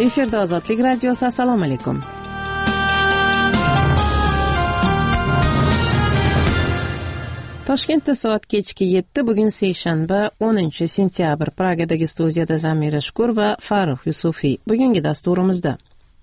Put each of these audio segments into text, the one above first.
Efirda Ozodlik radiosi. Assalomu alaykum. Toshkentda soat kechki 7, bugun seshanba 10 sentyabr. Pragadagi studiyada Zamira Shukur va Farruh Yusufiy. Bugungi dasturimizda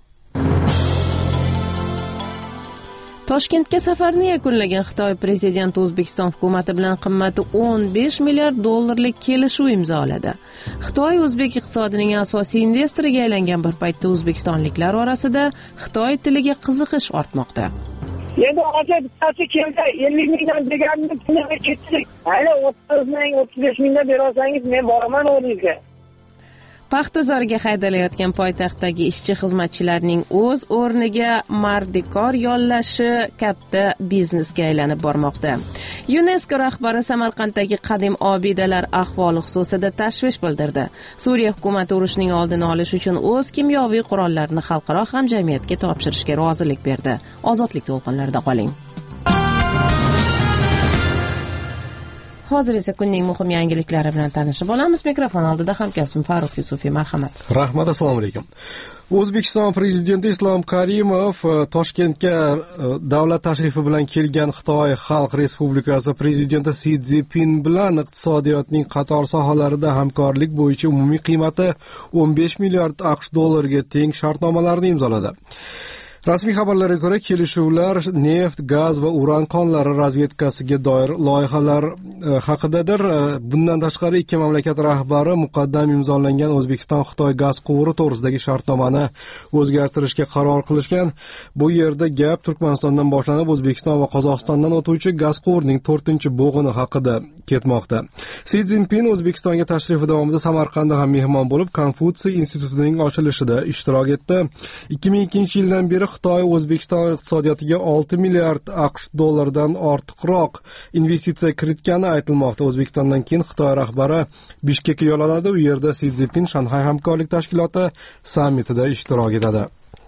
Toshkentga safarni yakunlagan Xitoy prezidenti O'zbekiston hukumati bilan qimmati 15 milliard dollarlik kelishuv imzoladi. Xitoy o'zbek iqtisodining asosiy investoriga aylangan bir paytda o'zbekistonliklar orasida Xitoy tiliga qiziqish ortmoqda. Endi hozir bittasi keldi 50 mingdan deganini puliga ketdik. Hali 30 ming, 35 mingdan bersangiz men boraman o'zingizga. Paxtazorga haydalayotgan poytaxtdagi ishchi xizmatchilarning o'z o'rniga mardikor yollashi katta biznesga aylanib bormoqda. UNESCO rahbari Samarqanddagi qadim obidalar ahvoli xususida tashvish bildirdi. Suriya hukumati urushning oldini olish uchun o'z kimyoviy qurollarini xalqaro hamjamiyatga topshirishga rozilik berdi. Ozodlik to'lqinlarida qoling. Hozir esa kunning muhim yangiliklari bilan tanishib olamiz. Mikrofon oldida hamkasbim Farruh Yusufiy, marhamat. Rahmat, assalomu alaykum. O'zbekiston prezidenti Islom Karimov Toshkentga davlat tashrifi bilan kelgan Xitoy Xalq Respublikasi prezidenti Si Szinpin bilan iqtisodiyotning qator sohalarida hamkorlik bo'yicha umumiy qiymati 15 milliard AQSh dollariga teng shartnomalarni imzoladi. Rasmiy xabarlarga ko'ra, kelishuvlar neft, gaz va uran konlari razvedkasiga doir loyihalar haqidadir. Bundan tashqari ikki mamlakat rahbari muqaddam imzolangan O'zbekiston-Xitoy gaz quvuri to'g'risidagi shartnomani o'zgartirishga qaror qilishgan. Bu yerda gap Turkmanistondan boshlanib O'zbekiston va Qozog'istondan o'tuvchi gaz quvurining 4-bo'g'ini haqida ketmoqda. Si Szinpin O'zbekistonga tashrifi davomida Samarqandda ham mehmon bo'lib, Konfutsiy institutining ochilishida ishtirok etdi. 2002-yildan beri Xitoy O'zbekiston iqtisodiyotiga 6 milliard AQSh dollaridan ortiqroq investitsiya kiritgani aytilmoqda. O'zbekistondan keyin Xitoy rahbari Bishkekka yo'l oladi. U yerda Si Szinpin Shanxay hamkorlik tashkiloti sammitida ishtirok etadi.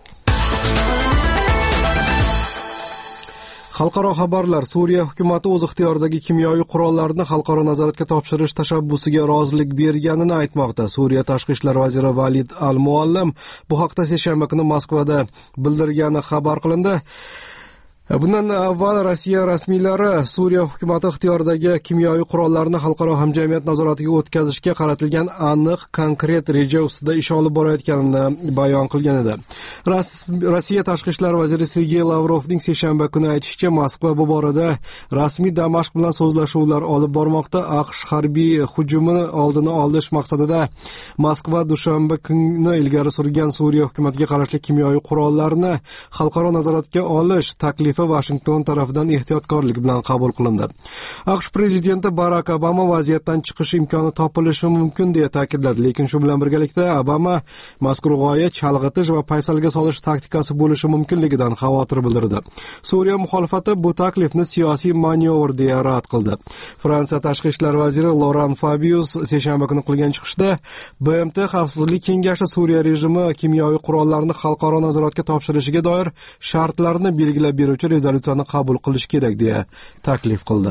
Xalqaro xabarlar. Suriya hukumati o'z ixtiyoridagi kimyoviy qurollarni xalqaro nazoratga topshirish tashabbusiga rozilik berganini aytmoqda. Suriya tashqi ishlar vaziri Valid al-Muallim bu haqda seshanba kuni Moskvada bildirgani xabar qilindi. Bundan avval Rossiya rasmiylari Suriya hukumati ixtiyoridagi kimyoviy qurollarni xalqaro hamjamiyat nazoratiga o'tkazishga qaratilgan aniq, konkret reja ustida ish olib borayotganini bayon qilgan edi. Rossiya tashqi ishlar vaziri Sergey Lavrovning seshanba kuni aytishicha, Moskva bu borada rasmiy Damashq bilan so'zlashuvlar olib bormoqda. AQSh harbiy hujumini oldini olish maqsadida Moskva dushanba kuni ilgari surgan Suriya hukumatiga qarashli kimyoviy qurollarni xalqaro nazoratga olish taklifi Washington tarafidan ehtiyotkorlik bilan qabul qilindi. AQSh prezidenti Barak Obama vaziyatdan chiqish imkoni topilishi mumkin deya ta'kidladi, lekin shu bilan birgalikda Obama mazkur g'oya chalg'itish va paysalga solish taktikasi bo'lishi mumkinligidan xavotir bildirdi. Suriya muxolifati bu taklifni siyosiy manyovr deya rad qildi. Fransiya tashqi ishlar vaziri Laurent Fabius seshanba kuni qilgan chiqishda BMT Xavfsizlik kengashi Suriya rejimi kimyoviy qurollarni xalqaro nazoratga topshirishiga doir shartlarni belgilab beruvchi rezolyutsiyani qabul qilish kerak deya taklif qildi.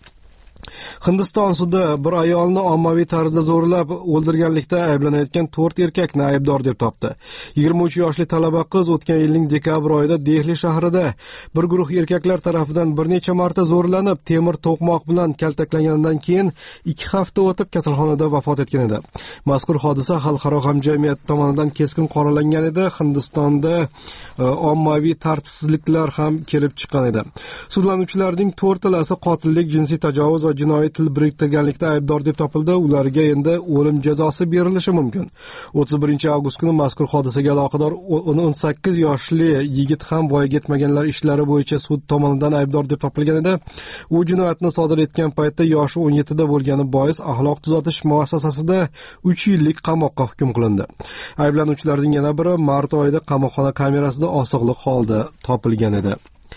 Hindiston sudi bir ayolni ommaviy tarzda zo'rlab o'ldirganlikda ayblanayotgan 4 erkakni aybdor deb topdi. 23 yoshli talaba qiz o'tgan yilning dekabr oyida Dehli shahrida bir guruh erkaklar tomonidan bir necha marta zo'rlanib, temir to'qmoq bilan kaltaklanganidan keyin 2 hafta o'tib kasalxonada vafot etgan edi. Mazkur hodisa xalqaro hamjamiyat tomonidan keskin qoralangan edi. Hindistonda ommaviy tartibsizliklar ham kelib chiqqan edi. Sudlanuvchilarning 4talasi qotillik, jinsiy tajovuz va jinoiy til biriktirganlikda aybdor deb topildi. Ularga endi o'lim jazosi berilishi mumkin. 31-avgust kuni mazkur hodisaga aloqador 18 yoshli yigit ham voyaga yetmaganlar ishlari bo'yicha sud tomonidan aybdor deb topilgan edi. U jinoyatni sodir etgan paytda yoshi 17 da bo'lgani bois axloq tuzatish muassasasida 3 yillik qamoqqa hukm qilindi. Ayblanuvchilarning yana biri mart oyida qamoqxona kamerasida osig'liq holda topilgan edi.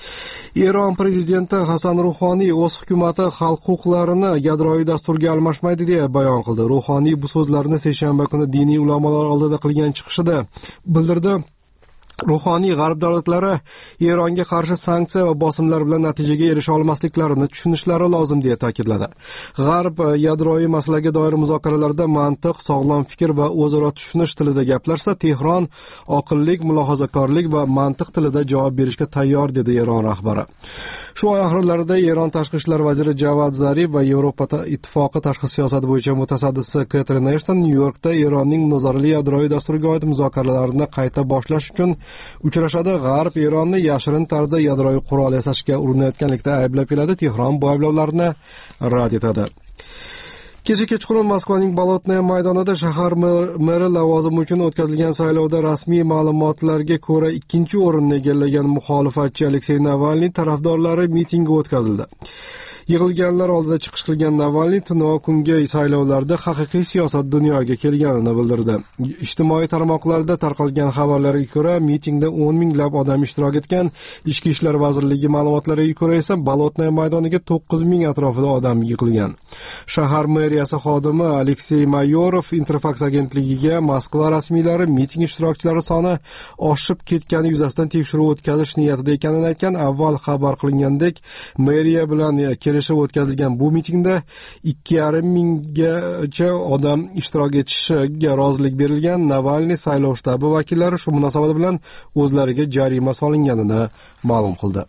Eron prezidenti Hasan Ruhoniy o'z hukumati xalq huquqlarini yadroviy dasturga almashmaydi deya bayon qildi. Ruhoniy bu so'zlarni seshanba kuni diniy ulamolar oldida qilgan chiqishida bildirdi. ruhoniy g'arb davlatlari Eronga qarshi sanksiya va bosimlar bilan natijaga erisha olmasliklarini tushunishlari lozim deya ta'kidladi. G'arb yadroviy masalaga doir muzokaralarda mantiq, sog'lom fikr va o'zaro tushunish tilida gaplarsa, Tehron oqillik, mulohazakorlik va mantiq tilida javob berishga tayyor, dedi Eron rahbari. Shu oy oxirlarida Eron tashqi ishlar vaziri Javad Zarif va Yevropa ittifoqi tashqi siyosat bo'yicha mutasaddisi Catherine Ashton Nyu-Yorkda Eronning munozarali yadroviy dasturiga oid muzokaralarni qayta boshlash uchun uchrashadi. G'arb Eronni yashirin tarzda yadroviy qurol yasashga urinayotganlikda ayblab keladi. Tehron bu ayblovlarni rad etadi. Kecha kechqurun Moskvaning Bolotnoye maydonida shahar meri lavozimi uchun o'tkazilgan saylovda rasmiy ma'lumotlarga ko'ra ikkinchi o'rinni egallagan muxolifatchi Aleksey Navalniy tarafdorlari mitingi o'tkazildi. Yig'ilganlar oldida chiqish qilgan Navalniy tunov kungi saylovlarda haqiqiy siyosat dunyoga kelganini bildirdi. Ijtimoiy tarmoqlarda tarqalgan xabarlarga ko'ra, mitingda 10 minglab odam ishtirok etgan. Ichki ishlar vazirligi ma'lumotlariga ko'ra esa Bolotnoye maydoniga 9 ming atrofida odam yig'ilgan. Shahar meriyasi xodimi Aleksey Mayorov Interfax agentligiga Moskva rasmiylari miting ishtirokchilari soni oshib ketgani yuzasidan tekshiruv o'tkazish niyatida ekanini aytgan. Avval xabar qilingandek, meriya bilan kelishib o'tkazilgan bu mitingda 2,5 minggacha odam ishtirok etishiga rozilik berilgan. Navalniy saylov shtabi vakillari shu munosabat bilan o'zlariga jarima solinganini ma'lum qildi.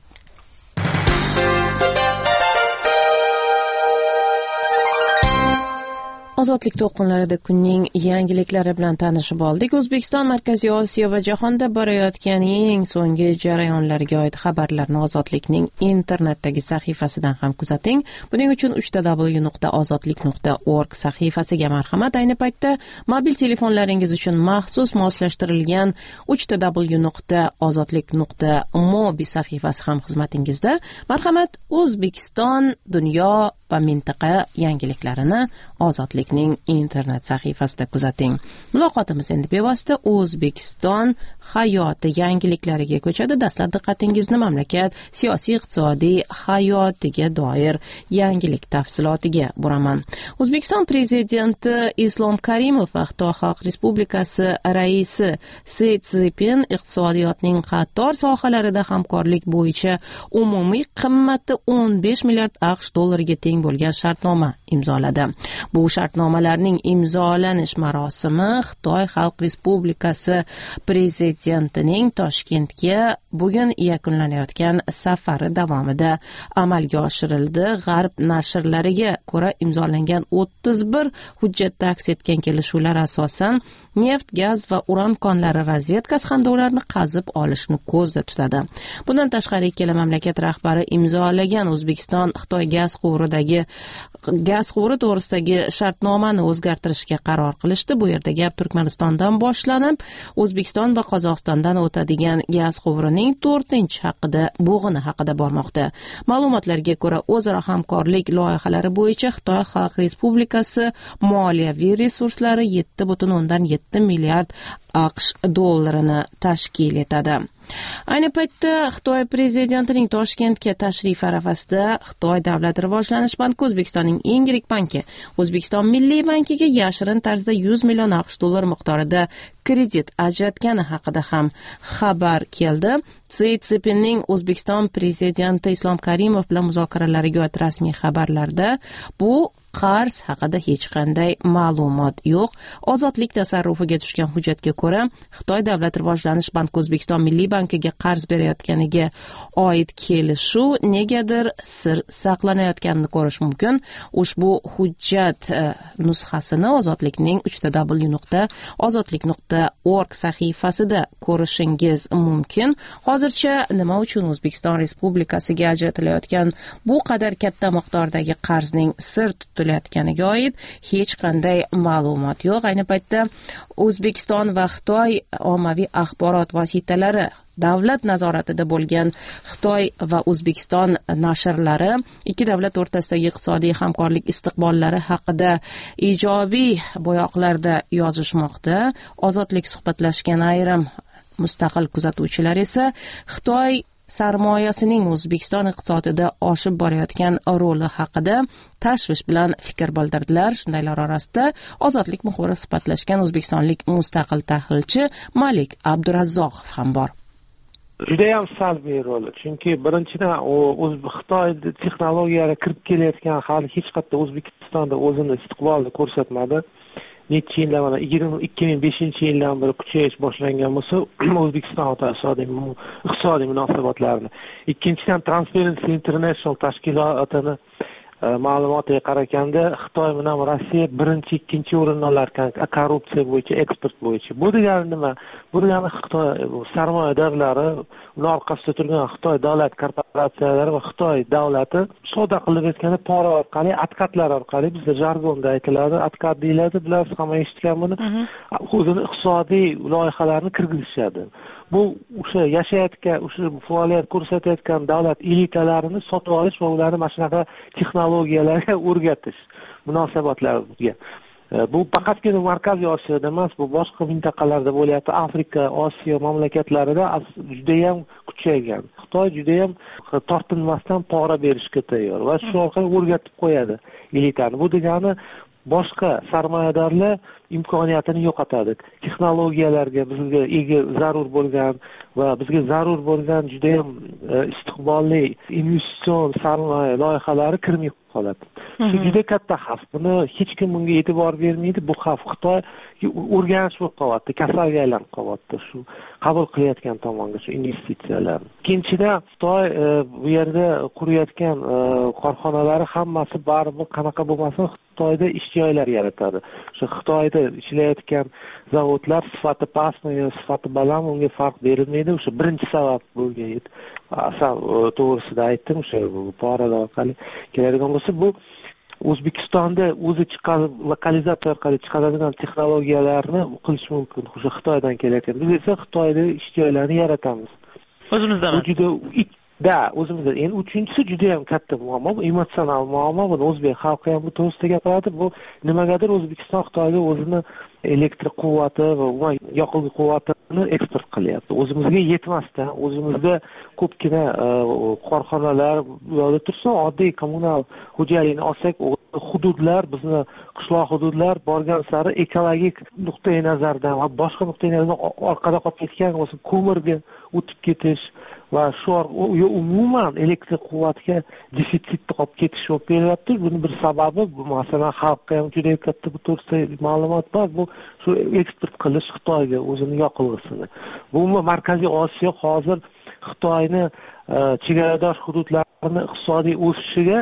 Ozodlik to'lqinlarida kunning yangiliklari bilan tanishib oldik. O'zbekiston, Markaziy Osiyo va jahonda borayotgan eng so'nggi jarayonlarga oid xabarlarni Ozodlikning internetdagi sahifasidan ham kuzating. Buning uchun www.ozodlik.org sahifasiga marhamat. Ayni paytda mobil telefonlaringiz uchun maxsus moslashtirilgan www.ozodlik.mobi sahifasi ham xizmatingizda. Marhamat, O'zbekiston, dunyo va mintaqa yangiliklarini Ozodlikning internet sahifasida kuzating. Muloqotimiz endi bevosita O'zbekiston hayoti yangiliklariga ko'chadi. Dastlab diqqatingizni mamlakat siyosiy iqtisodiy hayotiga doir yangilik tafsilotiga buraman. O'zbekiston prezidenti Islom Karimov va Xitoy Xalq Respublikasi raisi Si Szinpin iqtisodiyotning qator sohalarida hamkorlik bo'yicha umumiy qimmati 15 milliard AQSh dollariga teng bo'lgan shartnoma imzoladi. Bu shartnomalarning imzolanish marosimi Xitoy Xalq Respublikasi prezidentining Toshkentga bugun yakunlanayotgan safari davomida amalga oshirildi. G'arb nashrlariga ko'ra imzolangan 31 hujjatda aks etgan kelishuvlar asosan neft, gaz va uran konlari razvedkasi hamda ularni qazib olishni ko'zda tutadi. Bundan tashqari ikkala mamlakat rahbari imzolagan O'zbekiston Xitoy gaz quvuri to'g'risidagi shartnomani o'zgartirishga qaror qilishdi. Bu yerda gap Turkmanistondan boshlanib, O'zbekiston va Qozog'istondan o'tadigan gaz quvurining 4-bo'g'ini haqida bormoqda. Ma'lumotlarga ko'ra, o'zaro hamkorlik loyihalari bo'yicha Xitoy Xalq Respublikasi moliyaviy resurslari 7,7 milliard AQSh dollarini tashkil etadi. Ayni paytda Xitoy prezidentining Toshkentga tashrifi arafasida Xitoy Davlat rivojlanish banki O'zbekistonning eng yirik banki O'zbekiston Milliy bankiga yashirin tarzda 100 million AQSh dollar miqdorida kredit ajratgani haqida ham xabar keldi. Si Szinpinning O'zbekiston prezidenti Islom Karimov bilan muzokaralariga oid rasmiy xabarlarda bu qarz haqida hech qanday ma'lumot yo'q. Ozodlik tasarrufiga tushgan hujjatga ko'ra, Xitoy Davlat rivojlanish banki O'zbekiston Milliy bankiga qarz berayotganiga oid kelishuv negadir sir saqlanayotganini ko'rish mumkin. Ushbu hujjat nusxasini Ozodlikning www.ozodlik.org sahifasida ko'rishingiz mumkin. Hozircha nima uchun O'zbekiston Respublikasiga ajratilayotgan bu qadar katta miqdordagi qarzning sir tutilayotganiga oid hech qanday ma'lumot yo'q. Ayni paytda O'zbekiston va Xitoy ommaviy axborot vositalari davlat nazoratida bo'lgan Xitoy va O'zbekiston nashrlari ikki davlat o'rtasidagi iqtisodiy hamkorlik istiqbollari haqida ijobiy bo'yoqlarda yozishmoqda. Ozodlik suhbatlashgan ayrim mustaqil kuzatuvchilar esa Xitoy sarmoyasining O'zbekiston iqtisodida oshib borayotgan roli haqida tashvish bilan fikr bildirdilar. Shundaylar orasida Ozodlik muxbiri sifatlashgan o'zbekistonlik mustaqil tahlilchi Malik Abdurazzoqov ham bor. Judayam salbiy rol. Chunki birinchidan Xitoy texnologiyaga kirib kelayotgan hali hech qanday O'zbekistonda o'zini istiqbolini ko'rsatmadi. Necha yillar mana 2005-yildan beri kuchayish boshlangan bo'lsa, O'zbekiston iqtisodiy munosabatlarni. Ikkinchidan Transparency International tashkilotini ma'lumotiga qaraganda Xitoy bilan Rossiya birinchi, ikkinchi o'rinni olar ekan korrupsiya bo'yicha, eksport bo'yicha. Bu degani nima? Bu degani Xitoy sarmoyadorlari, uning orqasida turgan Xitoy davlat korporatsiyalari va Xitoy davlati savdo qilib o'tgani pora orqali, atkatlar orqali, bizda jargonda aytiladi, atkat deyiladi, bilasizlar, hamma eshitgan buni. O'zini iqtisodiy loyihalarni kirgizishadi. Bu o'sha yashayotgan, o'sha faoliyat ko'rsatayotgan davlat elitalarini sotib olish va ularni mana shunaqa texnologiyalarga o'rgatish munosabatlarga. Bu faqatgina Markaziy Osiyoda emas, bu boshqa mintaqalarda bo'lyapti. Afrika, Osiyo mamlakatlarida juda ham kuchaygan. Xitoy juda ham tortinmasdan pora berishga tayyor va shu orqali o'rgatib qo'yadi elitani. Bu degani boshqa sarmoyadorlar imkoniyatini yo'qotadi. Texnologiyalarga bizga zarur bo'lgan va bizga zarur bo'lgan juda ham istiqbolli investitsion sarmoya loyihalari kirmay qoladi. Shu juda katta xavf. Buni hech kim bunga e'tibor bermaydi. Bu xavf Xitoy o'rganish bo'lib qolyapti, kasalga aylanib qolyapti shu qabul qilayotgan tomonga shu investitsiyalarni. Ikkinchidan, Xitoy bu yerda qurayotgan korxonalari hammasi baribir qanaqa bo'lmasin Xitoyda ish joylari yaratadi. Shu Xitoyda ishlayotgan zavodlar sifati pastmi yo sifati balandmi unga farq berilmaydi. O'sha birinchi sabab bo'lgan edi. To'g'risida aytdim, o'sha poralar orqali keladigan bo'lsa, bu O'zbekistonda o'zi chiqarib lokalizatsiya orqali chiqaradigan texnologiyalarni qilish mumkin. O'sha Xitoydan kelayotgan. Biz esa Xitoyda ish joylarini yaratamiz. O'zimizda o'zimizda. Endi uchinchisi juda ham katta muammo, bu emotsional muammo. Buni o'zbek xalqi ham bu to'g'risida gapiradi. Bu nimagadir O'zbekiston Xitoyga o'zini elektr quvvati va yoqilg'i quvvatini eksport qilyapti. O'zimizga yetmasdan, o'zimizda ko'pgina korxonalar yo'lda tursa, oddiy kommunal xo'jalikni olsak, hududlar, bizni qishloq hududlar borgan sari ekologik nuqtai nazardan va boshqa nuqtai nazardan orqada qolib ketgan bo'lsa, ko'mirga o'tib ketish va shu umuman elektr quvvatga defitsitni qolib ketish bo'lib kelyapti. Buning bir sababi, masalan, xalqqa ham juda katta bu to'g'risida ma'lumot bor. Bu shu eksport qilish Xitoyga o'zini yoqilg'isini. Bu Markaziy Osiyo hozir Xitoyni chegaradosh hududlarini iqtisodiy o'sishiga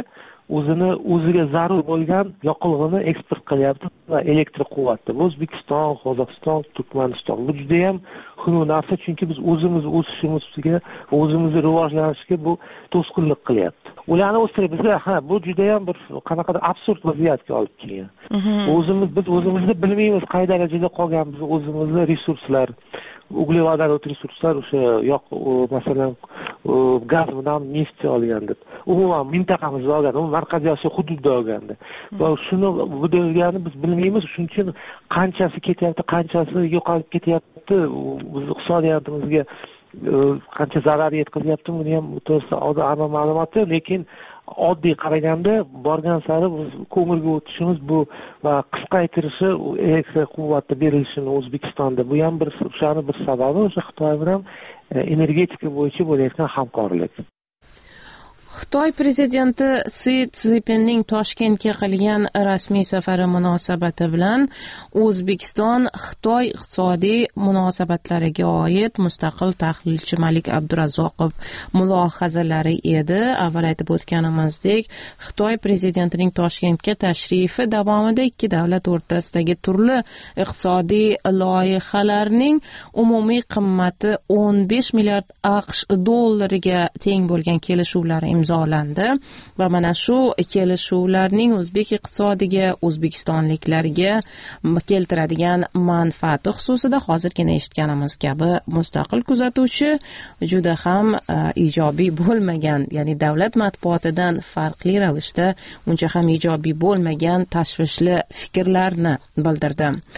o'ziga zarur bo'lgan yoqilg'ini eksport qilyapti va elektr quvvatni. Bu O'zbekiston, Qozog'iston, Turkmaniston. Bu juda ham xunuk narsa, chunki biz o'zimiz o'sishimizga, o'zimizni rivojlanishga bu to'sqinlik qilyapti. Ularni o'stirib bizga bu juda ham bir qanaqadir absurd vaziyatga olib kelgan. Biz o'zimizni bilmaymiz qay darajada qolgan biz o'zimizni resurslar, uglevodorod resurslar, o'sha masalan gaz bilan neft olganda, umuman mintaqamizda olganda, Markaziy Osiyo hududida olganda. Va shuni bu degani biz bilmaymiz. Shuning uchun qanchasi ketyapti, qanchasi yo'qolib ketyapti, biz iqtisodiyotimizga qancha zarar yetkazyapti, buni ham to'g'risida aniq ma'lumot yo'q, lekin oddiy qaraganda borgan sari biz ko'mirga o'tishimiz bu va qisqaytirishi elektr quvvati berilishini O'zbekistonda bu ham bir sababi o'sha Xitoy bilan energetika bo'yicha bo'layotgan hamkorlik. Xitoy prezidenti Si Szinpinning Toshkentga qilgan rasmiy safari munosabati bilan O'zbekiston Xitoy iqtisodiy munosabatlariga oid mustaqil tahlilchi Malik Abdurazzoqov mulohazalari edi. Avval aytib o'tganimizdek, Xitoy prezidentining Toshkentga tashrifi davomida ikki davlat o'rtasidagi turli iqtisodiy loyihalarning umumiy qimmati 15 milliard AQSh dollariga teng bo'lgan kelishuvlar imzolandi va mana shu kelishuvlarning o'zbek iqtisodiga, o'zbekistonliklarga keltiradigan manfaati xususida hozirgina eshitganimiz kabi mustaqil kuzatuvchi juda ham ijobiy bo'lmagan, ya'ni davlat matbuotidan farqli ravishda uncha ham ijobiy bo'lmagan tashvishli fikrlarni bildirdi.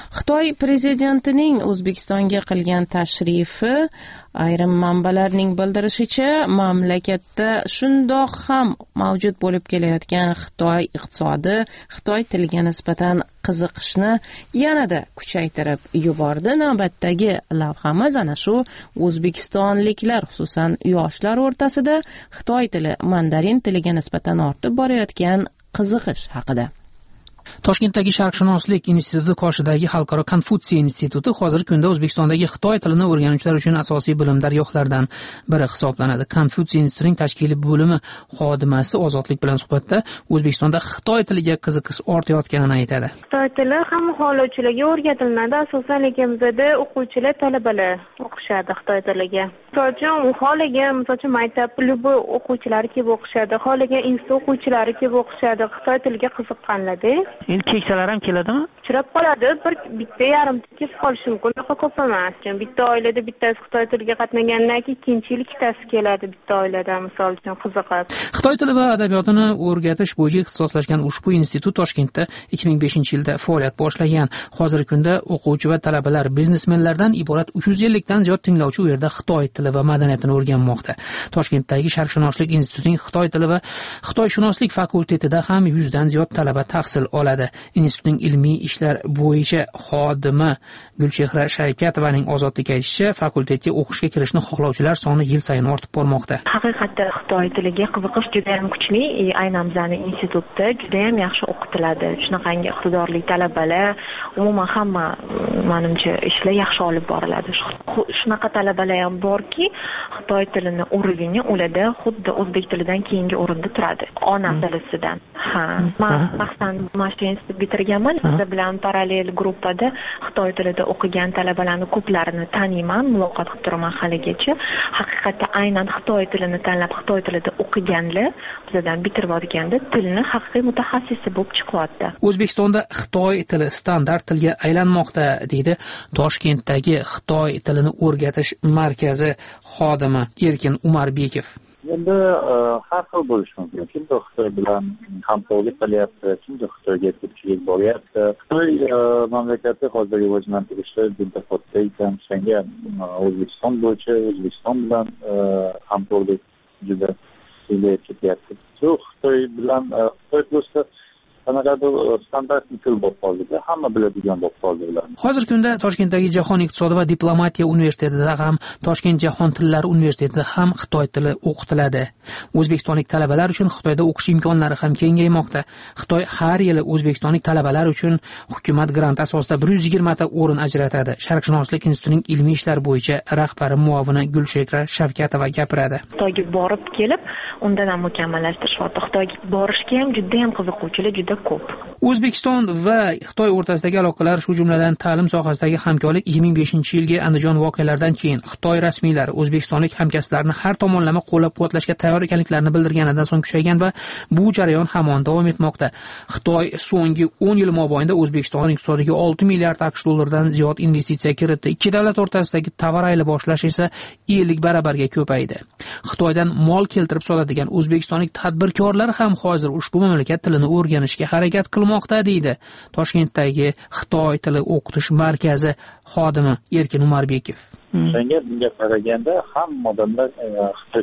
Xitoy prezidentining O'zbekistonga qilgan tashrifi ayrim manbalarning bildirishicha, mamlakatda shundoq ham mavjud bo'lib kelayotgan Xitoy iqtisodi Xitoy tiliga nisbatan qiziqishni yanada kuchaytirib yubordi. Navbatdagi lavhamiz ana shu o'zbekistonliklar, xususan yoshlar o'rtasida Xitoy tili, mandarin tiliga nisbatan ortib borayotgan qiziqish haqida. Toshkentdagi Sharqshunoslik instituti qoshidagi Xalqaro Konfutsiya instituti hozirgi kunda O'zbekistondagi Xitoy tilini o'rganuvchilar uchun asosiy bilim dargohlaridan biri hisoblanadi. Konfutsiya institutining tashkiliy bo'limi xodimasi Ozodlik bilan suhbatda O'zbekistonda Xitoy tiliga qiziqish ortayotganini aytadi. Xitoy tili hamma xohlovchilarga o'rgatiladi. Asosan lekin bizda o'quvchilar, talabalar o'qishadi Xitoy tiliga. Misol uchun xohlagan, misol uchun maktab klubi o'quvchilari kelib o'qishadi, xohlagan institut o'quvchilari kelib o'qishadi. Xitoy tiliga qiziqqanlarda Endi keksalar ham keladimi? Uchrab qoladi, bitta yarimta kelib qolishi mumkin, ko'p emas. Bitta oilada bittasi Xitoy tiliga qatnagandan keyin ikkinchi yil ikkitasi keladi bitta oilada, misol uchun qiziqib. Xitoy tili va adabiyotini o'rgatish bo'yicha ixtisoslashgan ushbu institut Toshkentda 2005-yilda faoliyat boshlagan. Hozirgi kunda o'quvchi va talabalar, biznesmenlardan iborat 350 dan ziyod tinglovchi u yerda Xitoy tili va madaniyatini o'rganmoqda. Toshkentdagi Sharqshunoslik institutining Xitoy tili va Xitoyshunoslik fakultetida ham 100 dan ziyod talaba tahsil oladi. Institutning ilmiy ishlar bo'yicha xodimi Gulchehra Shavkatovaning Ozodlikka aytishicha, fakultetga o'qishga kirishni xohlovchilar soni yil sayin ortib bormoqda. Haqiqatda Xitoy tiliga qiziqish juda ham kuchli. Aynan bizning institutda juda ham yaxshi o'qitiladi. Shunaqangi iqtidorli talabalar, umuman hamma menimcha ishlar yaxshi olib boriladi. Shunaqa talabalar ham borki, Xitoy tilini o'rgani ularda xuddi o'zbek tilidan keyingi o'rinda turadi. Ona tilisidan. Mashina institut bitirganman. Biz bilan parallel gruppada Xitoy tilida o'qigan talabalarni ko'plarini taniyman, muloqot qilib turaman haligacha. Haqiqatda aynan Xitoy tilini tanlab Xitoy tilida o'qiganlar bizdan bitirib olganda tilni haqiqiy mutaxassisi bo'lib chiqyapti. O'zbekistonda Xitoy tili standart tilga aylanmoqda, deydi Toshkentdagi Xitoy tilini o'rgatish markazi xodimi Erkin Umarbekov. Endi har xil bo'lishi mumkin. Kimdir Xitoy bilan hamkorlik qilyapti, kimdir Xitoyga ko'pchilik boryapti. Xitoy mamlakati hozir rivojlantirishda juda katta ekan. Shunga O'zbekiston bo'yicha O'zbekiston bilan hamkorlik juda kengayib ketyapti. Xitoy bilan Xitoy plusda qanaqadir standart til bo'lib qoldi, hamma biladigan bo'lib qoldi ular. Hozirgi kunda Toshkentdagi Jahon iqtisodi va diplomatiya universitetida ham, Toshkent Jahon tillari universitetida ham Xitoy tili o'qitiladi. O'zbekistonlik talabalar uchun Xitoyda o'qish imkonlari ham kengaymoqda. Xitoy har yili o'zbekistonlik talabalar uchun hukumat grant asosida 120 ta o'rin ajratadi. Sharqshunoslik institutining ilmiy ishlar bo'yicha rahbari muovini Gulchehra Shavkatova gapiradi. Xitoyga borib kelib, undan ham mukammallashtirish. Xitoyga borishga ham juda ham qiziquvchilar juda ko'p. O'zbekiston va Xitoy o'rtasidagi aloqalar, shu jumladan ta'lim sohasidagi hamkorlik 2005-yilgi Andijon voqealaridan keyin Xitoy rasmiylari o'zbekistonlik hamkasblarni har tomonlama qo'llab-quvvatlashga tayyor ekanliklarini bildirganidan so'ng kuchaygan va bu jarayon hamon davom etmoqda. Xitoy so'nggi 10 yil mobaynida O'zbekiston iqtisodiga 6 milliard AQSh dollaridan ziyod investitsiya kiritdi. Ikki davlat o'rtasidagi tovar aylaboshlash esa 50 barabarga ko'paydi. Xitoydan mol keltirib sotadigan o'zbekistonlik tadbirkorlar ham hozir ushbu mamlakat tilini o'rganishga harakat qilmoqda, deydi Toshkentdagi Xitoy tili o'qitish markazi xodimi Erkin Umarbekov. Bunga qaraganda hamma odamlar Xitoy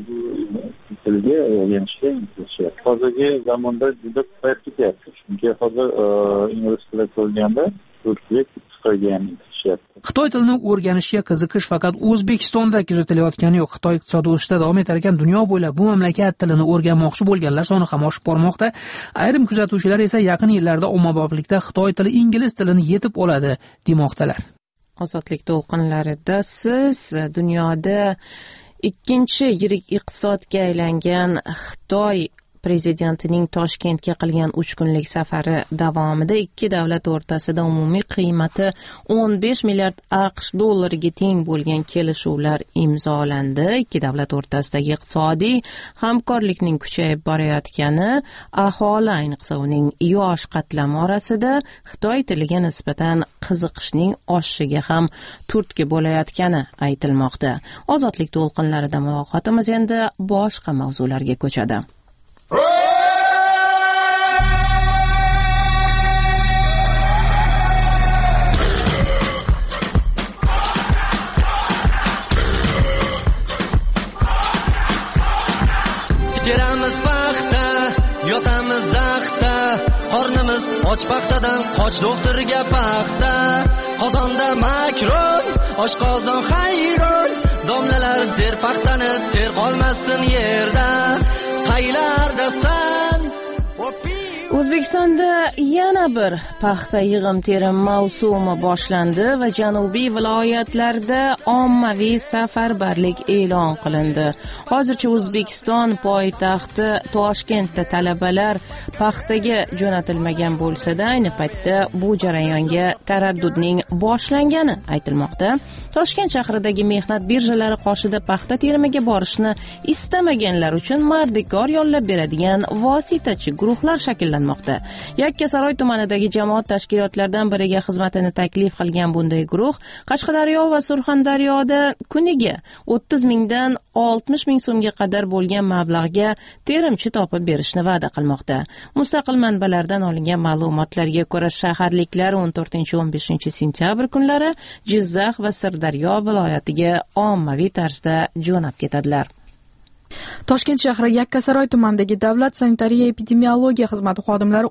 tiliga o'rganishga intilishyapti. Hozirgi zamonda juda ko'payib ketyapti. Chunki hozir ingliz tili ko'rganda ko'pchilik Xitoyga ham intilishyapti. Xitoy tilini o'rganishga qiziqish faqat O'zbekistonda kuzatilayotgani yo'q. Xitoy iqtisodiy o'sishda davom etar ekan, dunyo bo'ylab bu mamlakat tilini o'rganmoqchi bo'lganlar soni ham oshib bormoqda. Ayrim kuzatuvchilar esa yaqin yillarda ommaboplikda Xitoy tili ingliz tilini yetib oladi demoqdalar. Ozodlik to'lqinlarida siz dunyoda ikkinchi yirik iqtisodga aylangan Xitoy prezidentining Toshkentga qilgan 3 kunlik safari davomida ikki davlat o'rtasida umumiy qiymati 15 milliard AQSh dollariga teng bo'lgan kelishuvlar imzolandi. Ikki davlat o'rtasidagi iqtisodiy hamkorlikning kuchayib borayotgani, aholi, ayniqsa uning yosh qatlami orasida Xitoy tiliga nisbatan qiziqishning oshishiga ham turtki bo'layotgani aytilmoqda. Ozodlik to'lqinlarida muloqotimiz endi boshqa mavzularga ko'chadi. qornimiz och paxtadan, qoch doktorga paxta. Qozonda makron, oshqozon hayron, domlalar der paxtani, ter qolmasin yerda. Saylarda san O'zbekistonda yana bir paxta yig'im-terim mavsumi boshlandi va janubiy viloyatlarda ommaviy safarbarlik e'lon qilindi. Hozircha O'zbekiston poytaxti Toshkentda talabalar paxtaga jo'natilmagan bo'lsa-da, ayni paytda bu jarayonga taraddudning boshlangani aytilmoqda. Toshkent shahridagi mehnat birjalari qoshida paxta terimiga borishni istamaganlar uchun mardikor yollab beradigan vositachi guruhlar shakllanmoqda. Yakkasaroy tumanidagi jamoat tashkilotlaridan biriga xizmatini taklif qilgan bunday guruh Qashqadaryo va Surxondaryoda kuniga 30 mingdan 60 ming so'mga qadar bo'lgan mablag'ga terimchi topib berishni va'da qilmoqda. Mustaqil manbalardan olingan ma'lumotlarga ko'ra, shaharliklar 14-15 sentyabr kunlari Jizzax va Sirdaryo viloyatiga ommaviy tarzda jo'nab ketadilar. Toshkent shahri Yakkasaroy tumanidagi Davlat sanitariya epidemiologiya xizmati xodimlari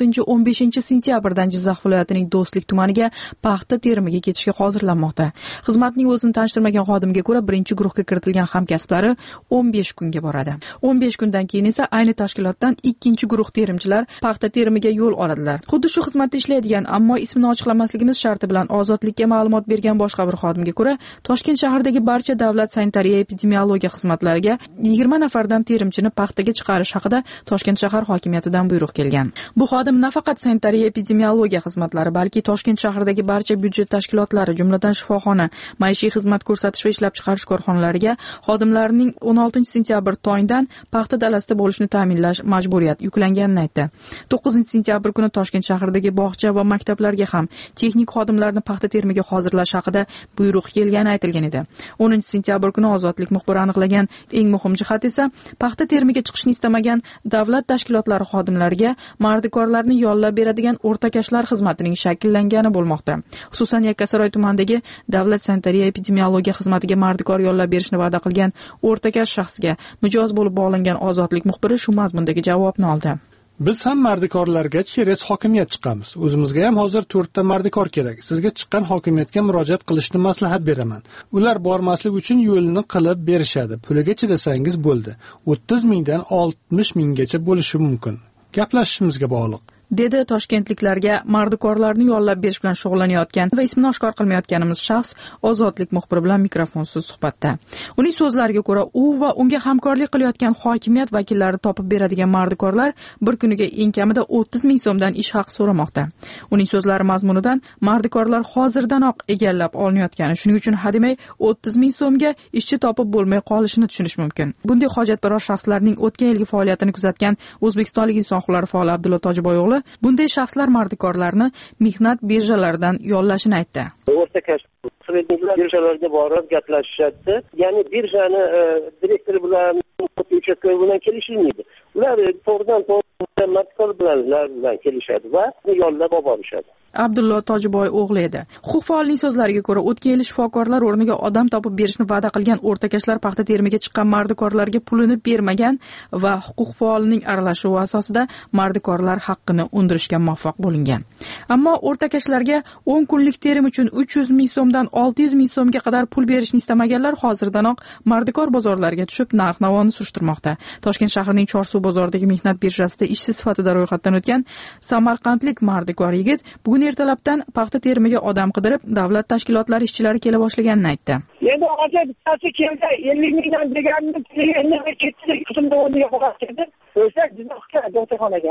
14-15 sentyabrdan Jizzax viloyatining Do'stlik tumaniga paxta terimiga ketishga hozirlanmoqda. Xizmatning o'zini tanishtirmagan xodimga ko'ra, birinchi guruhga kiritilgan hamkasblari 15 kunga boradi. 15 kundan keyin esa ayni tashkilotdan ikkinchi guruh terimchilar paxta terimiga yo'l oladilar. Xuddi shu xizmatda ishlaydigan, ammo ismini ochiqlamasligimiz sharti bilan Ozodlikka ma'lumot bergan boshqa bir xodimga ko'ra, Toshkent shahridagi barcha davlat sanitariya epidemiologiya xizmatlariga 20 nafardan terimchini paxtaga chiqarish haqida Toshkent shahar hokimiyatidan buyruq kelgan. Bu xodim nafaqat sanitariya epidemiologiya xizmatlari, balki Toshkent shahridagi barcha byudjet tashkilotlari, jumladan shifoxona, maishiy xizmat ko'rsatish va ishlab chiqarish korxonalariga xodimlarining 16 sentyabr tongdan paxta dalasida bo'lishini ta'minlash majburiyat yuklanganini aytdi. 9 sentyabr kuni Toshkent shahridagi bog'cha va maktablarga ham texnik xodimlarni paxta terimiga hozirlash haqida buyruq kelgani aytilgan edi. 10 sentyabr kuni Ozodlik muxbiri aniqlagan eng muhim jihat esa paxta terimiga chiqishni istamagan davlat tashkilotlari xodimlariga mardikorlarni yollab beradigan o'rtakashlar xizmatining shakllangani bo'lmoqda. Xususan, Yakkasaroy tumanidagi Davlat sanitariya epidemiologiya xizmatiga mardikor yollab berishni va'da qilgan o'rtakash shaxsga mijoz bo'lib bog'langan Ozodlik muxbiri shu mazmundagi javobni oldi. Biz ham mardikorlarga cheres hokimiyat chiqamiz. O'zimizga ham hozir 4 ta mardikor kerak. Sizga chiqqan hokimiyatga murojaat qilishni maslahat beraman. Ular bormaslik uchun yo'lini qilib berishadi. Puliga chidasangiz bo'ldi. 30 mingdan 60 minggacha bo'lishi mumkin. Gaplashishimizga bog'liq. dedi toshkentliklarga mardikorlarni yollab berish bilan shug'ullanayotgan va ismini oshkor qilmayotganimiz shaxs Ozodlik muxbiri bilan mikrofonsiz suhbatda. Uning so'zlariga ko'ra, u va unga hamkorlik qilayotgan hokimiyat vakillari topib beradigan mardikorlar bir kuniga eng kamida 30 ming so'mdan ish haqi so'ramoqda. Uning so'zlari mazmunidan mardikorlar hozirdanoq egallab olinayotgani, shuning uchun hademay 30 ming so'mga ishchi topib bo'lmay qolishini tushunish mumkin. Bunday hojatbaroz shaxslarning o'tgan yilgi faoliyatini kuzatgan O'zbekistonlik inson huquqlari faoli Abdulla Tojiboy o'g'li bunday shaxslar mardikorlarni mehnat birjalaridan yollashini aytdi. O'rtakash birjalarga borib gaplashishadi. Ya'ni birjani direktori bilan uchastkasi bilan kelishilmaydi. Ular to'g'ridan mardikorlar bilan kelishadi va yollab borishadi. Abdulla Tojiboy o'g'li edi. Huquq faolining so'zlariga ko'ra, o'tgan yil shifokorlar o'rniga odam topib berishni va'da qilgan o'rtakashlar paxta terimiga chiqqan mardikorlarga pulini bermagan va huquq faolining aralashuvi asosida mardikorlar haqqini undirishga muvaffaq bo'lingan. Ammo o'rtakashlarga 10 kunlik terim uchun 300 ming so'mdan 600 ming so'mga qadar pul berishni istamaganlar hozirdanoq mardikor bozorlariga tushib narx-navoni surishtirmoqda. Toshkent shahrining Chorsuv bozoridagi mehnat birjasida ishchi sifatida ro'yxatdan o'tgan samarqandlik mardikor yigit bugun ertalabdan paxta terimiga odam qidirib, davlat tashkilotlari ishchilari kela boshlaganini aytdi. Endi hozir bittasi keldi, 50 mingdan deganini endi ketdi, kutimda o'rniga qo'yib ketdi. O'sha Jizzaxga doktorxonaga.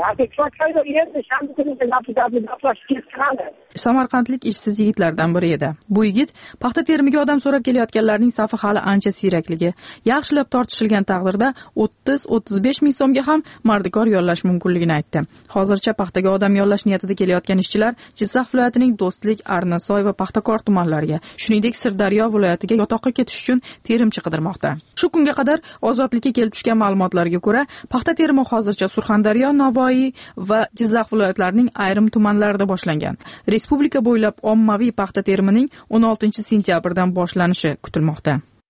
Samarqandlik ishsiz yigitlardan biri edi. Bu yigit paxta terimiga odam so'rab kelayotganlarning safi hali ancha siyrakligi, yaxshilab tortishilgan taqdirda 30-35 ming so'mga ham mardikor yollash mumkinligini aytdi. Hozircha paxtaga odam yollash niyatida kelayotgan ishchilar Jizzax viloyatining Do'stlik, Arnasoy va Paxtakor tumanlariga, shuningdek Sirdaryo viloyatiga yotoqqa ketish uchun terimchi qidirmoqda. Shu kunga qadar Ozodlikka kelib tushgan ma'lumotlarga ko'ra, paxta terimi hozircha Surxondaryo, Navoiy va Jizzax viloyatlarining ayrim tumanlarida boshlangan. Respublika bo'ylab ommaviy paxta terimining 16 sentyabrdan boshlanishi kutilmoqda.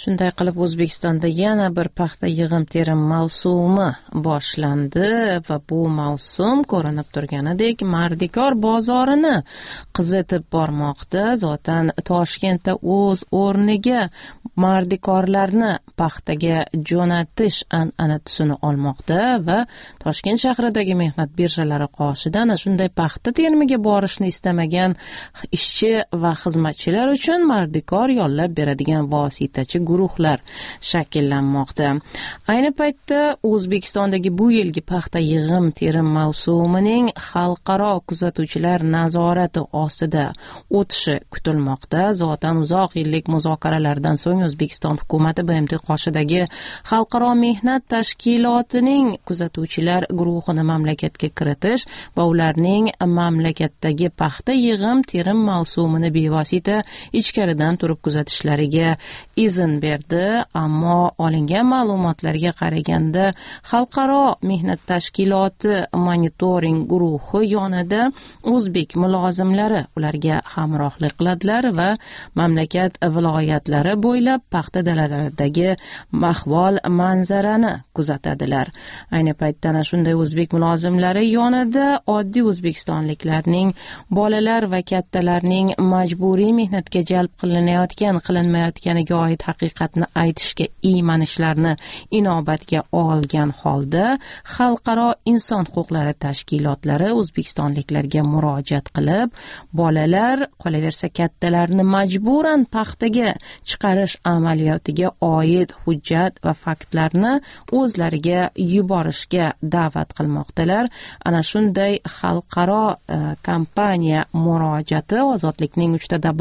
Shunday qilib O'zbekistonda yana bir paxta yig'im-terim mavsumi boshlandi va bu mavsum ko'rinib turganidek mardikor bozorini qizitib bormoqda. Zotan Toshkentda o'z o'rniga mardikorlarni paxtaga jo'natish an'ana tusini olmoqda va Toshkent shahridagi mehnat birjalari qoshida ana shunday paxta terimiga borishni istamagan ishchi va xizmatchilar uchun mardikor yollab beradigan vositachi guruhlar shakllanmoqda. Ayni paytda O'zbekistondagi bu yilgi paxta yig'im-terim mavsumining xalqaro kuzatuvchilar nazorati ostida o'tishi kutilmoqda. Zotan uzoq yillik muzokaralardan so'ng O'zbekiston hukumati BMT qoshidagi xalqaro mehnat tashkilotining kuzatuvchilar guruhini mamlakatga kiritish va ularning mamlakatdagi paxta yig'im-terim mavsumini bevosita ichkaridan turib kuzatishlariga izn berdi. Ammo olingan ma'lumotlarga qaraganda xalqaro mehnat tashkiloti monitoring guruhi yonida o'zbek mulozimlari ularga hamrohlik qiladilar va mamlakat viloyatlari bo'ylab paxta dalalaridagi ahvol manzarani kuzatadilar. Ayni paytda ana shunday o'zbek mulozimlari yonida oddiy o'zbekistonliklarning bolalar va kattalarning majburiy mehnatga jalb qilinmayotganiga oid haqiqatni aytishga iymanishlarni inobatga olgan holda xalqaro inson huquqlari tashkilotlari o'zbekistonliklarga murojaat qilib, bolalar qolaversa kattalarni majburan paxtaga chiqarish amaliyotiga oid hujjat va faktlarni o'zlariga yuborishga da'vat qilmoqdalar. Ana shunday xalqaro kompaniya murojaati Ozodlikning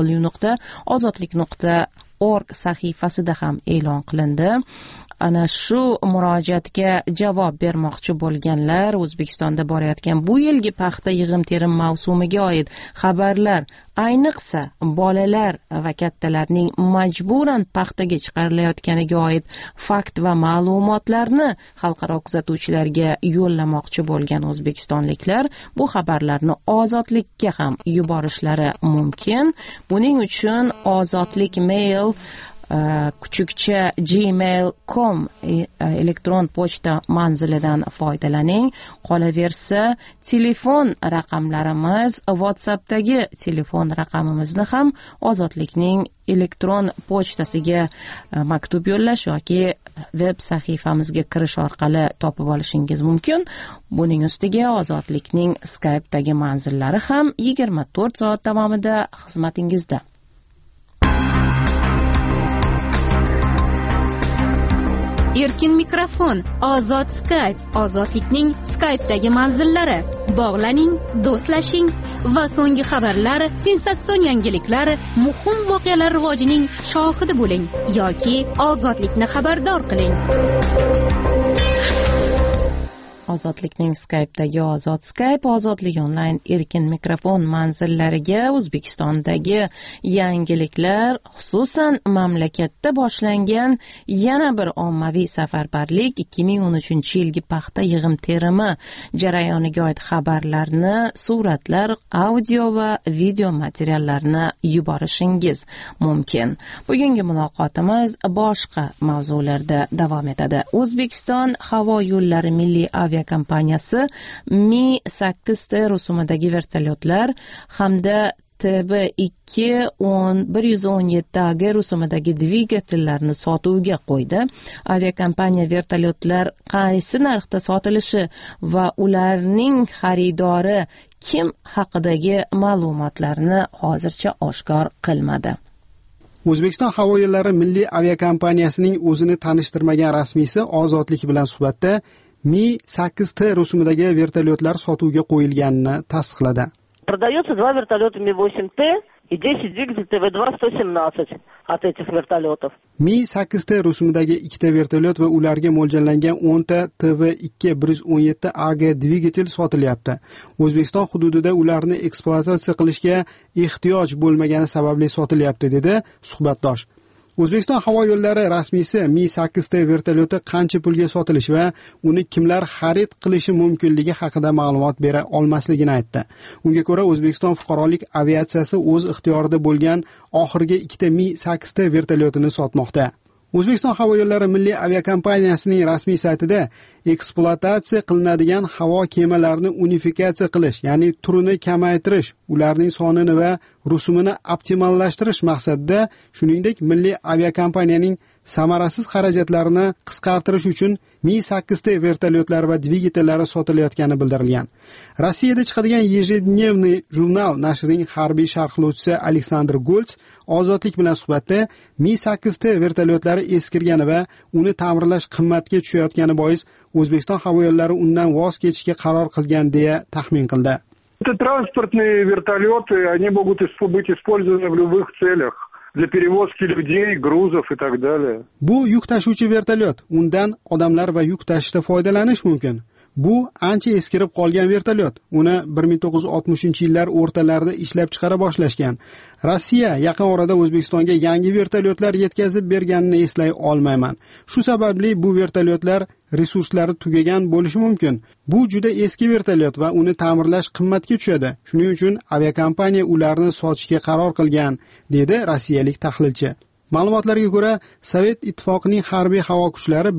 3w.ozodlik.org sahifasida ham e'lon qilindi. Ana shu murojaatga javob bermoqchi bo'lganlar O'zbekistonda borayotgan bu yilgi paxta yig'im-terim mavsumiga oid xabarlar, ayniqsa bolalar va kattalarning majburan paxtaga chiqarilayotganiga oid fakt va ma'lumotlarni xalqaro kuzatuvchilarga yo'llamoqchi bo'lgan o'zbekistonliklar bu xabarlarni Ozodlikka ham yuborishlari mumkin. Buning uchun Ozodlik mail kuchukcha gmail.com elektron pochta manzilidan foydalaning. Qolaversa telefon raqamlarimiz, WhatsAppdagi telefon raqamimizni ham Ozodlikning elektron pochtasiga maktub yo'llash yoki veb sahifamizga kirish orqali topib olishingiz mumkin. Buning ustiga Ozodlikning Skype'dagi manzillari ham 24 soat davomida xizmatingizda. Erkin mikrofon, ozod Skype, Ozodlikning Skype'dagi manzillari. Bog'laning, do'stlashing va so'nggi xabarlar, sensatsion yangiliklar, muhim voqealar rivojining shohidi bo'ling yoki Ozodlikni xabardor qiling. Ozodlikning Skype'dagi Ozod Skype, Ozodlik onlayn erkin mikrofon manzillariga O'zbekistondagi yangiliklar, xususan mamlakatda boshlangan yana bir ommaviy safarbarlik 2013-yilgi paxta yig'im-terimi jarayoniga oid xabarlarni, suratlar, audio va video materiallarni yuborishingiz mumkin. Bugungi muloqotimiz boshqa mavzularda davom etadi. O'zbekiston havo yo'llari milliy kompaniyasi Mi-8T rusumidagi vertolyotlar hamda TB2-117AG rusumidagi dvigatellarni sotuvga qo'ydi. Aviakompaniya vertolyotlar qaysi narxda sotilishi va ularning xaridori kim haqidagi ma'lumotlarni hozircha oshkor qilmadi. O'zbekiston havo yo'llari milliy aviakompaniyasining o'zini tanishtirmagan rasmiysi Ozodlik bilan suhbatda Mi-8T rusumidagi vertolyotlar sotuvga qo'yilganini tasdiqladi. Продается 2 вертолета Ми-8Т и 10 двигателей ТВ-2-117 от этих вертолетов. Mi-8T rusumidagi ikkita vertolyot va ularga mo'ljallangan 10 ta TV2-117AG dvigatel sotilyapti. O'zbekiston hududida ularni ekspluatatsiya qilishga ehtiyoj bo'lmagani sababli sotilyapti, dedi suhbatdosh. O'zbekiston havo yo'llari rasmiysi Mi-8T vertolyoti qancha pulga sotilishi va uni kimlar xarid qilishi mumkinligi haqida ma'lumot bera olmasligini aytdi. Unga ko'ra, O'zbekiston fuqarolik aviatsiyasi o'z ixtiyorida bo'lgan oxirgi ikkita Mi-8T vertolyotini sotmoqda. O'zbekiston havo yo'llari milliy aviakompaniyasining rasmiy saytida ekspluatatsiya qilinadigan havo kemalarini unifikatsiya qilish, ya'ni turini kamaytirish, ularning sonini va rusumini optimallashtirish maqsadida, shuningdek, milliy aviakompaniyaning samarasiz xarajatlarini qisqartirish uchun Mi-8T vertolyotlar va dvigatellari sotilayotgani bildirilgan. Rossiyada chiqadigan Ежедневный jurnal nashrining harbiy sharhlovchisi Aleksandr Golts Ozodlik bilan suhbatda Mi-8T vertolyotlari eskirgani va uni ta'mirlash qimmatga tushayotgani bois O'zbekiston havo yo'llari undan voz kechishga qaror qilgan deya taxmin qildi. Это транспортные вертолеты, они могут быть использованы в любых целях. Для перевозки людей, грузов и так далее. Bu yuk tashuvchi vertolyot. Undan odamlar va yuk tashishda foydalanish mumkin. Bu ancha eskirib qolgan vertolyot. Uni 1960-yillar o'rtalarida ishlab chiqara boshlashgan. Rossiya yaqin orada O'zbekistonga yangi vertolyotlar yetkazib berganini eslay olmayman. Shu sababli bu vertolyotlar resurslari tugagan bo'lishi mumkin. Bu juda eski vertolyot va uni ta'mirlash qimmatga tushadi. Shuning uchun aviakompaniya ularni sotishga qaror qilgan, dedi rossiyalik tahlilchi. Ma'lumotlarga ko'ra, Sovet ittifoqining harbiy havo kuchlari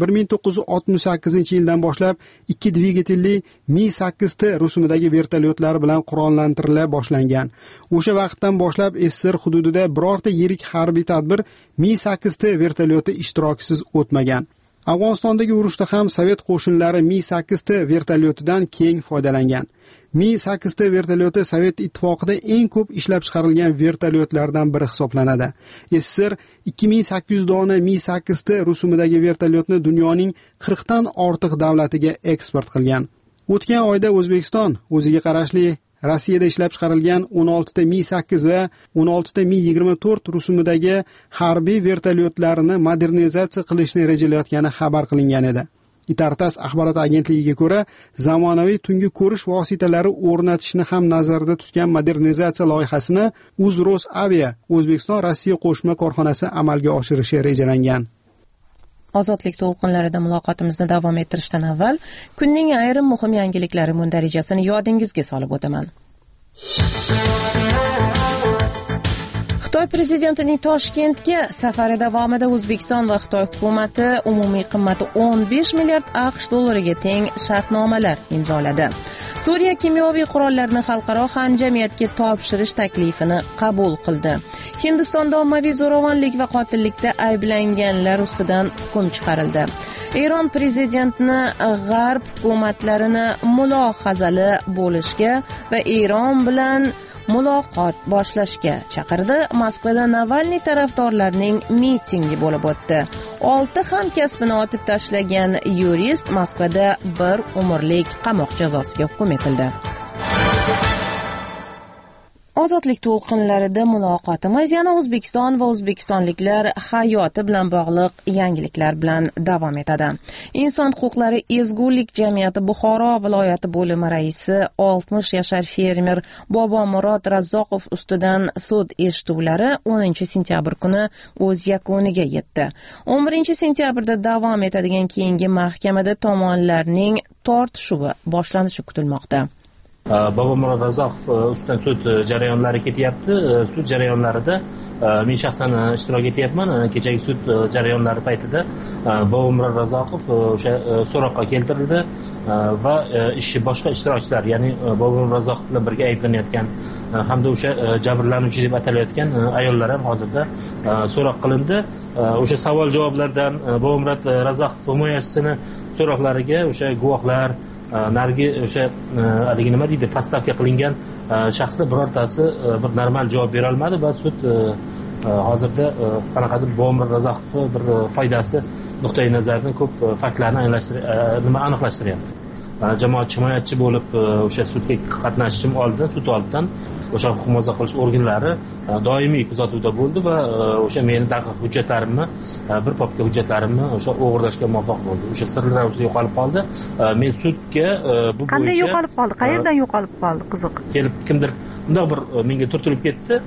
1968-yildan boshlab 2 dvigatelli Mi-8T rusumidagi vertolyotlar bilan qurollantirila boshlangan. O'sha vaqtdan boshlab SSR hududida birorta yirik harbiy tadbir Mi-8T vertolyoti ishtirokisiz o'tmagan. Afg'onistondagi urushda ham Sovet qo'shinlari Mi-8T vertolyotidan keng foydalangan. Mi-8T vertolyoti Sovet ittifoqida eng ko'p ishlab chiqarilgan vertolyotlardan biri hisoblanadi. SSR 2800 dona Mi-8T rusumidagi vertolyotni dunyoning 40 dan ortiq davlatiga eksport qilgan. O'tgan oyda O'zbekiston o'ziga qarashli Rossiyada ishlab chiqarilgan 16 ta Mi-8 va 16 ta Mi-24 rusumidagi harbiy vertolyotlarini modernizatsiya qilishni rejalayotgani xabar qilingan edi. Itartas axborot agentligiga ko'ra, zamonaviy tungi ko'rish vositalari o'rnatishni ham nazarda tutgan modernizatsiya loyihasini Uz-Rosavia O'zbekiston Rossiya qo'shma korxonasi amalga oshirishi rejalangan. Ozodlik to'lqinlarida muloqotimizni davom ettirishdan avval kunning ayrim muhim yangiliklari mundarijasini yodingizga solib o'taman. Xitoy prezidentining Toshkentga safari davomida O'zbekiston va Xitoy hukumati umumiy qimmati 15 milliard AQSh dollariga teng shartnomalar imzoladi. Suriya kimyoviy qurollarni xalqaro hamjamiyatga topshirish taklifini qabul qildi. Hindistonda ommaviy zo'ravonlik va qotillikda ayblanganlar ustidan hukm chiqarildi. Eron prezidentni g'arb hukumatlarini mulohazali bo'lishga va Eron bilan muloqot boshlashga chaqirdi. Moskvada Navalniy tarafdorlarining mitingi bo'lib o'tdi. 6 hamkasbini otib tashlagan yurist Moskvada 1 umrlik qamoq jazosiga hukm etildi. Ozodlik to'lqinlarida muloqotimiz yana O'zbekiston va o'zbekistonliklar hayoti bilan bog'liq yangiliklar bilan davom etadi. Inson huquqlari ezgulik jamiyati Buxoro viloyati bo'limi raisi 60 yashar fermer Bobomurod Razzoqov ustidan sud eshituvlari 10-sentyabr kuni o'z yakuniga yetdi. 11-sentyabrda davom etadigan keyingi mahkamada tomonlarning tortishuvi boshlanishi kutilmoqda. Bobomurod Razzoqov ustidan sud jarayonlari ketyapti. Sud jarayonlarida men shaxsan ishtirok etyapman. Kechagi sud jarayonlari paytida Bobomurod Razzoqov o'sha so'roqqa keltirildi va boshqa ishtirokchilar, ya'ni Bobomurod Razzoqov bilan birga ayblanayotgan hamda o'sha jabrlanuvchi deb atalayotgan ayollar ham hozirda so'roq qilindi. O'sha savol javoblardan Bobomurod Razzoqov himoyachisining so'roqlariga o'sha guvohlar nargi o'sha haligi nima deydi, postavka qilingan shaxslar birortasi bir normal javob bera olmadi va sud hozirda qanaqadir Bobomurod Razzoqov bir foydasi nuqtai nazaridan ko'p faktlarni aniqlashtiryapti. Jamoatchi himoyatchi bo'lib o'sha sudga qatnashishim oldin, sud oldidan o'sha huquq himoya qilish organlari doimiy kuzatuvda bo'ldi va o'sha meni hujjatlarimni, bir papka hujjatlarimni o'sha o'g'irlashga muvaffaq bo'ldi. O'sha sirli ravishda yo'qolib qoldi. Men sudga bu bo'yicha qanday yo'qolib qoldi? Qayerdan yo'qolib qoldi? Qiziq. Kelib kimdir bundoq bir menga turtilib ketdi.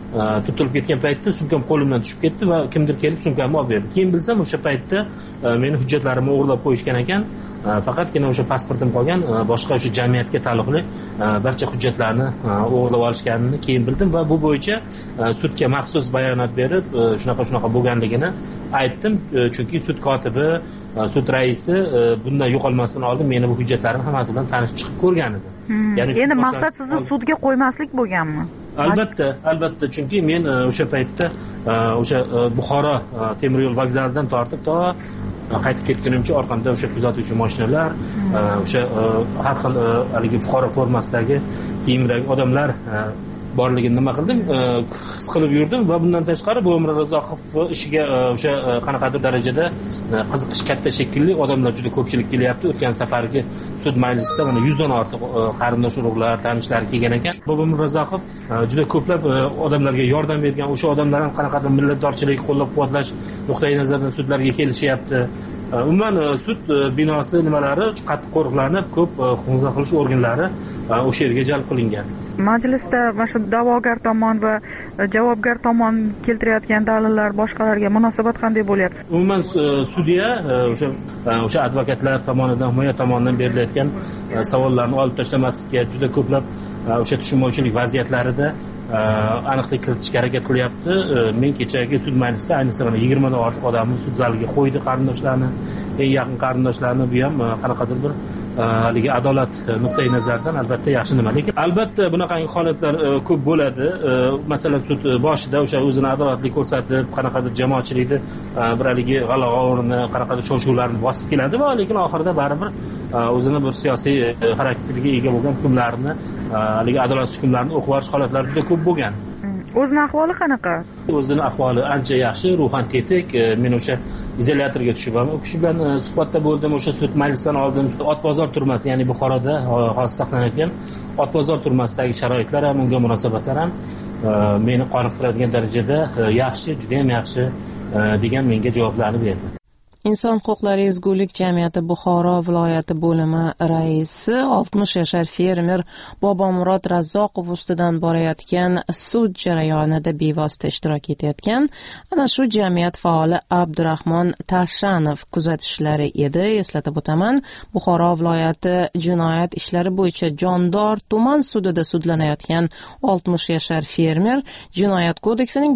tutilib ketgan paytda sumkam qo'limdan tushib ketdi va kimdir kelib sumkamni olib berdi. Keyin bilsam o'sha paytda meni hujjatlarimni o'g'irlab qo'yishgan ekan. Faqatgina o'sha pasportim qolgan, boshqa o'sha jamiyatga taalluqli barcha hujjatlarni o'g'irlab olishganini keyin bildim va bu bo'yicha sudga maxsus bayonot berib, shunaqa bo'lganligini aytdim, chunki sud kotibi, sud raisi bundan yo'qolmasdan oldin meni bu hujjatlarim hammasi bilan tanishib chiqib ko'rgan edi. Ya'ni endi maqsad sizni sudga qo'ymaslik bo'lganmi? Albatta, chunki men o'sha paytda o'sha Buxoro temir yo'l vokzalidan tortib to qaytib ketgunimcha orqamda o'sha kuzatuvchi mashinalar, o'sha har xil haligi fuqaro formasidagi kiyimdagi odamlar borligini nima qildim, his qilib yurdim va bundan tashqari bu Umar Razoqov ishiga o'sha qanaqadir darajada qiziqish katta shekilli, odamlar juda ko'pchilik kelyapti. O'tgan safargi sud majlisida mana 100 dan ortiq qarindosh urug'lar, tanishlar kelgan ekan. Bu Umar Razoqov juda ko'plab odamlarga yordam bergan, o'sha odamlar ham qanaqadir millatdorchilik qo'llab-quvvatlash nuqtai nazaridan sudlarga kelishyapti. Umuman sud binosi nimalari qattiq qo'riqlanib, ko'p qo'ng'iz qilish organlari o'sha yerga jalb qilingan. Majlisda mana shu da'vogar tomon va javobgar tomon keltirayotgan dalillar boshqalarga munosabat qanday bo'lyapti? Umuman sudya o'sha advokatlar tomonidan, himoya tomonidan berilayotgan savollarni olib tashlamaslikka juda ko'plab o'sha tushunmovchilik vaziyatlarida aniqlik kiritishga harakat qilyapti. Men kechagi sud majlisida ayniqsa 20 dan ortiq odamni sud zaliga qo'ydi, qarindoshlarni, eng yaqin qarindoshlarni. Bu ham qanaqadir bir haligi adolat nuqtai nazaridan albatta yaxshi nima. Lekin albatta bunaqangi holatlar ko'p bo'ladi. Masalan, sud boshida o'sha o'zini adolatli ko'rsatib, qanaqadir jamoatchilikni bir haligi g'ala-g'ovurni, qanaqadir shov-shuvlarni bosib keladi va lekin oxirida baribir o'zini bir siyosiy xarakterga ega bo'lgan hukmlarni, haligi adolatsiz hukmlarni o'qib olish holatlari juda ko'p bo'lgan. O'zini ahvoli qanaqa? O'zini ahvoli ancha yaxshi, ruhan tetik. Men o'sha izolyatorga tushib, u kishi bilan suhbatda bo'ldim. O'sha sud majlisidan oldin Otbozor turmasi, ya'ni Buxoroda hozir saqlanayotgan Otbozor turmasidagi sharoitlar ham, unga munosabatlar ham meni qoniqtiradigan darajada yaxshi, juda ham yaxshi degan menga javoblarni berdi. Inson huquqlari ezgulik jamiyati Buxoro viloyati bo'limi raisi 60 yashar fermer Bobomurod Razzoqov ustidan borayotgan sud jarayonida bevosita ishtirok etayotgan ana shu jamiyat faoli Abdurahmon Tashanov kuzatishlari edi. Eslatib o'taman, Buxoro viloyati jinoyat ishlari bo'yicha Jondor tuman sudida sudlanayotgan 60 yashar fermer Jinoyat kodeksining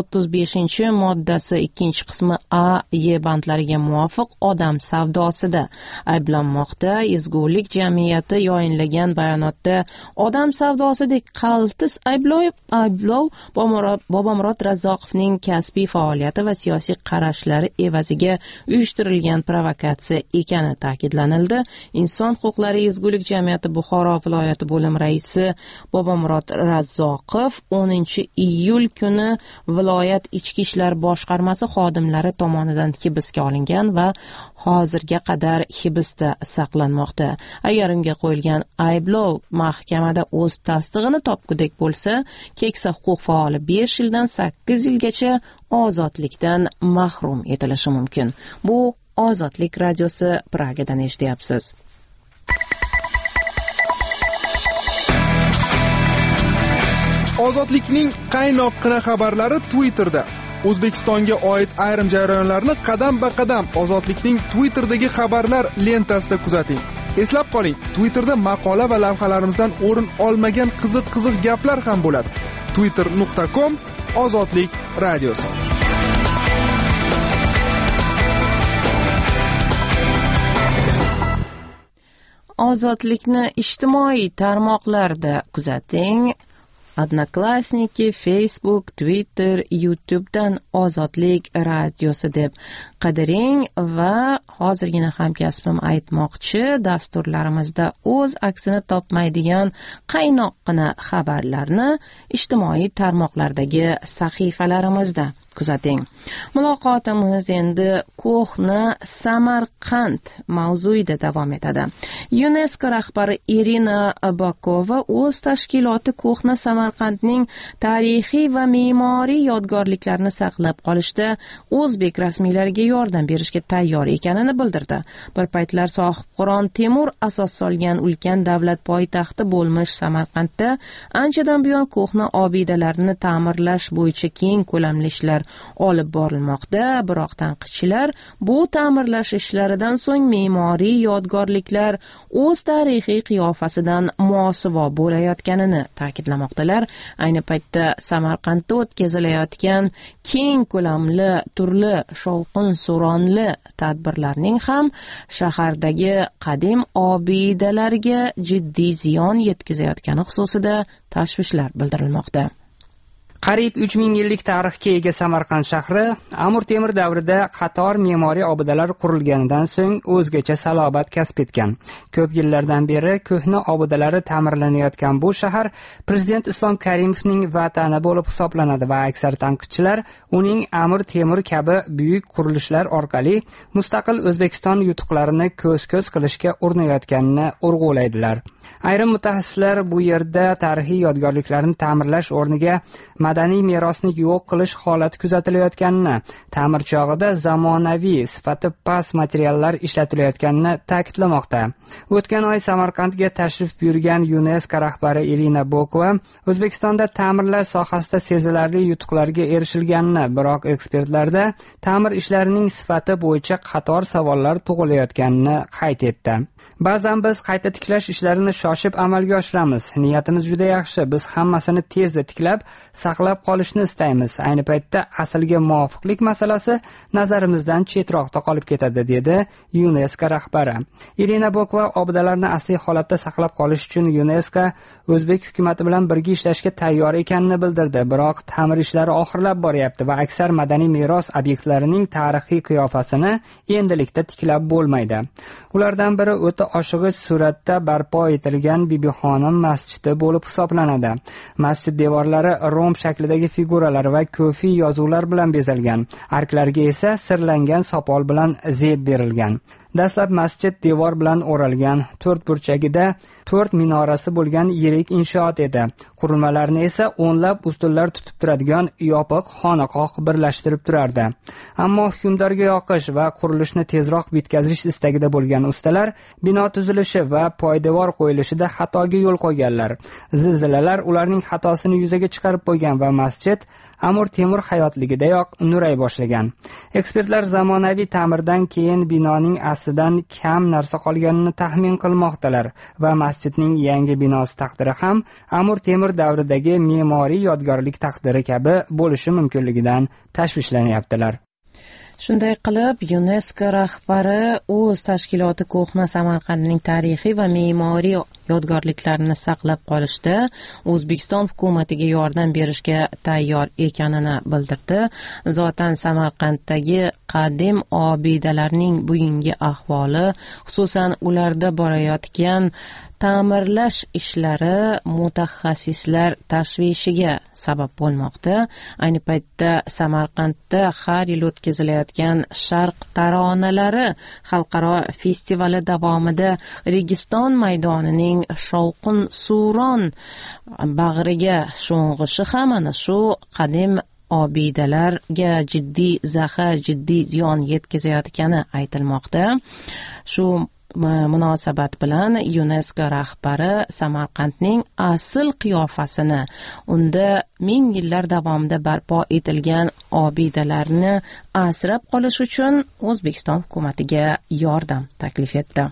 135-moddasi 2-qismi A, Y bandlariga muvofiq odam savdosida ayblanmoqda. Ezgulik jamiyati yoyinlagan bayonotda odam savdosidek qaltis ayblov Bobomurod Razzoqovning kasbiy faoliyati va siyosiy qarashlari evaziga uyushtirilgan provokatsiya ekani ta'kidlanildi. Inson huquqlari ezgulik jamiyati Buxoro viloyati bo'lim raisi Bobomurod Razzoqov 10-iyul kuni viloyat ichki ishlar boshqarmasi xodimlari tomonidan hibsga olingan va hozirga qadar hibsda saqlanmoqda. Agar unga qo'yilgan ayblov mahkamada o'z tasdig'ini topgudek bo'lsa, keksa huquq faoli 5 yildan 8 yilgacha ozodlikdan mahrum etilishi mumkin. Bu Ozodlik radiosi, Pragadan eshityapsiz. Ozodlikning qaynoqqina xabarlari Twitterda. O'zbekistonga oid ayrim jarayonlarni qadam-ba-qadam Ozodlikning Twitter'dagi xabarlar lentasida kuzating. Eslab qoling, Twitterda maqola va lavhalarimizdan o'rin olmagan qiziq gaplar ham bo'ladi. twitter.com Ozodlik radiosi. Ozodlikni ijtimoiy tarmoqlarda kuzating. Odnoklassniki, Facebook, Twitter, YouTube'dan Ozodlik radiosi deb qidiring va hozirgina hamkasbim aytmoqchi, dasturlarimizda o'z aksini topmaydigan qaynoqqina xabarlarni ijtimoiy tarmoqlardagi sahifalarimizda kuzating. Muloqotimiz endi ko'hna Samarqand mavzuida davom etadi. UNESCO rahbari Irina Bokova o'z tashkiloti ko'hna Samarqandning tarixiy va me'moriy yodgorliklarini saqlab qolishda o'zbek rasmiylariga yordam berishga tayyor ekanini bildirdi. Bir paytlar sohibqiron Temur asos solgan ulkan davlat poytaxti bo'lmish Samarqandda anchadan buyon ko'hna obidalarni ta'mirlash bo'yicha keng ko'lamli ishlar olib borilmoqda, biroq tanqidchilar bu ta'mirlash ishlaridan so'ng me'moriy yodgorliklar o'z tarixiy qiyofasidan mosuvo bo'layotganini ta'kidlamoqdalar. Ayni paytda Samarqandda o'tkazilayotgan keng ko'lamli turli shovqin-suronli tadbirlarning ham shahardagi qadim obidalarga jiddiy ziyon yetkazayotgani xususida tashvishlar bildirilmoqda. Qariyb 3000 yillik tarixga ega Samarqand shahri Amir Temur davrida qator me'moriy obidalar qurilganidan so'ng o'zgacha salobat kasb etgan. Ko'p yillardan beri ko'hna obidalari ta'mirlanayotgan bu shahar Prezident Islom Karimovning vatani bo'lib hisoblanadi va aksar tanqidchilar uning Amir Temur kabi buyuk qurilishlar orqali mustaqil O'zbekiston yutuqlarini ko'z-ko'z qilishga urinayotganini urg'ulaydilar. Ayrim mutaxassislar bu yerda tarixiy yodgorliklarni ta'mirlash o'rniga madaniy merosni yo'q qilish holati kuzatilayotganini, ta'mir chog'ida zamonaviy sifati past materiallar ishlatilayotganini ta'kidlamoqda. O'tgan oy Samarqandga tashrif buyurgan UNESCO rahbari Irina Bokova O'zbekistonda ta'mirlash sohasida sezilarli yutuqlarga erishilganini, biroq ekspertlarda ta'mir ishlarining sifati bo'yicha qator savollar tug'ilayotganini qayd etdi. Ba'zan biz qayta tiklash ishlarini shoshib amalga oshiramiz. Niyatimiz juda yaxshi. Biz hammasini tezda tiklab, saqlab qolishni istaymiz. Ayni paytda aslga muvofiqlik masalasi nazarimizdan chetroqda qolib ketadi, dedi UNESCO rahbari. Irina Bokova obidalarni asliy holatda saqlab qolish uchun UNESCO O'zbek hukumatı bilan birga ishlashga tayyor ekanini bildirdi. Biroq ta'mir ishlari oxirlab boryapti va aksar madaniy meros obyektlarining tarixiy qiyofasini endilikda tiklab bo'lmaydi. Ulardan biri o'ta oshig'ich suratda barpo etilgan Bibixonim masjidi bo'lib hisoblanadi. Masjid devorlari rom shaklidagi figuralar va ko'fiy yozuvlar bilan bezalgan. Arklarga esa sirlangan sopol bilan zeb berilgan. Dastlab masjid devor bilan o'ralgan, 4 burchagida 4 minorasi bo'lgan yirik inshoot edi. Qurilmalarni esa o'nlab ustunlar tutib turadigan yopiq xonaqoh birlashtirib turardi. Ammo hukmdorga yoqish va qurilishni tezroq bitkazish istagida bo'lgan ustalar bino tuzilishi va poydevor qo'yilishida xatoga yo'l qo'yganlar. Zilzilalar ularning xatosini yuzaga chiqarib qo'ygan va masjid Amir Temur hayotligidayoq nuray boshlagan. Ekspertlar zamonaviy ta'mirdan keyin binoning aslidan kam narsa qolganini taxmin qilmoqdalar va masjidning yangi binosi taqdiri ham Amir Temur davridagi me'moriy yodgorlik taqdiri kabi bo'lishi mumkinligidan tashvishlanyaptilar. Shunday qilib, UNESCO rahbari o'z tashkiloti ko'hna Samarqandning tarixiy va me'moriy yodgorliklarini saqlab qolishda O'zbekiston hukumatiga yordam berishga tayyor ekanini bildirdi. Zotan Samarqanddagi qadim obidalarning bugungi ahvoli, xususan ularda borayotgan ta'mirlash ishlari mutaxassislar tashvishiga sabab bo'lmoqda. Ayni paytda Samarqandda har yil o'tkazilayotgan Sharq taronalari xalqaro festivali davomida Registon maydonining shovqin suron bag'riga sho'ng'ishi ham ana shu qadim obidalarga jiddiy zarar, jiddiy ziyon yetkazayotgani aytilmoqda. Shu munosabat bilan UNESCO rahbari Samarqandning asl qiyofasini, unda ming yillar davomida barpo etilgan obidalarni asrab qolish uchun O'zbekiston hukumatiga yordam taklif etdi.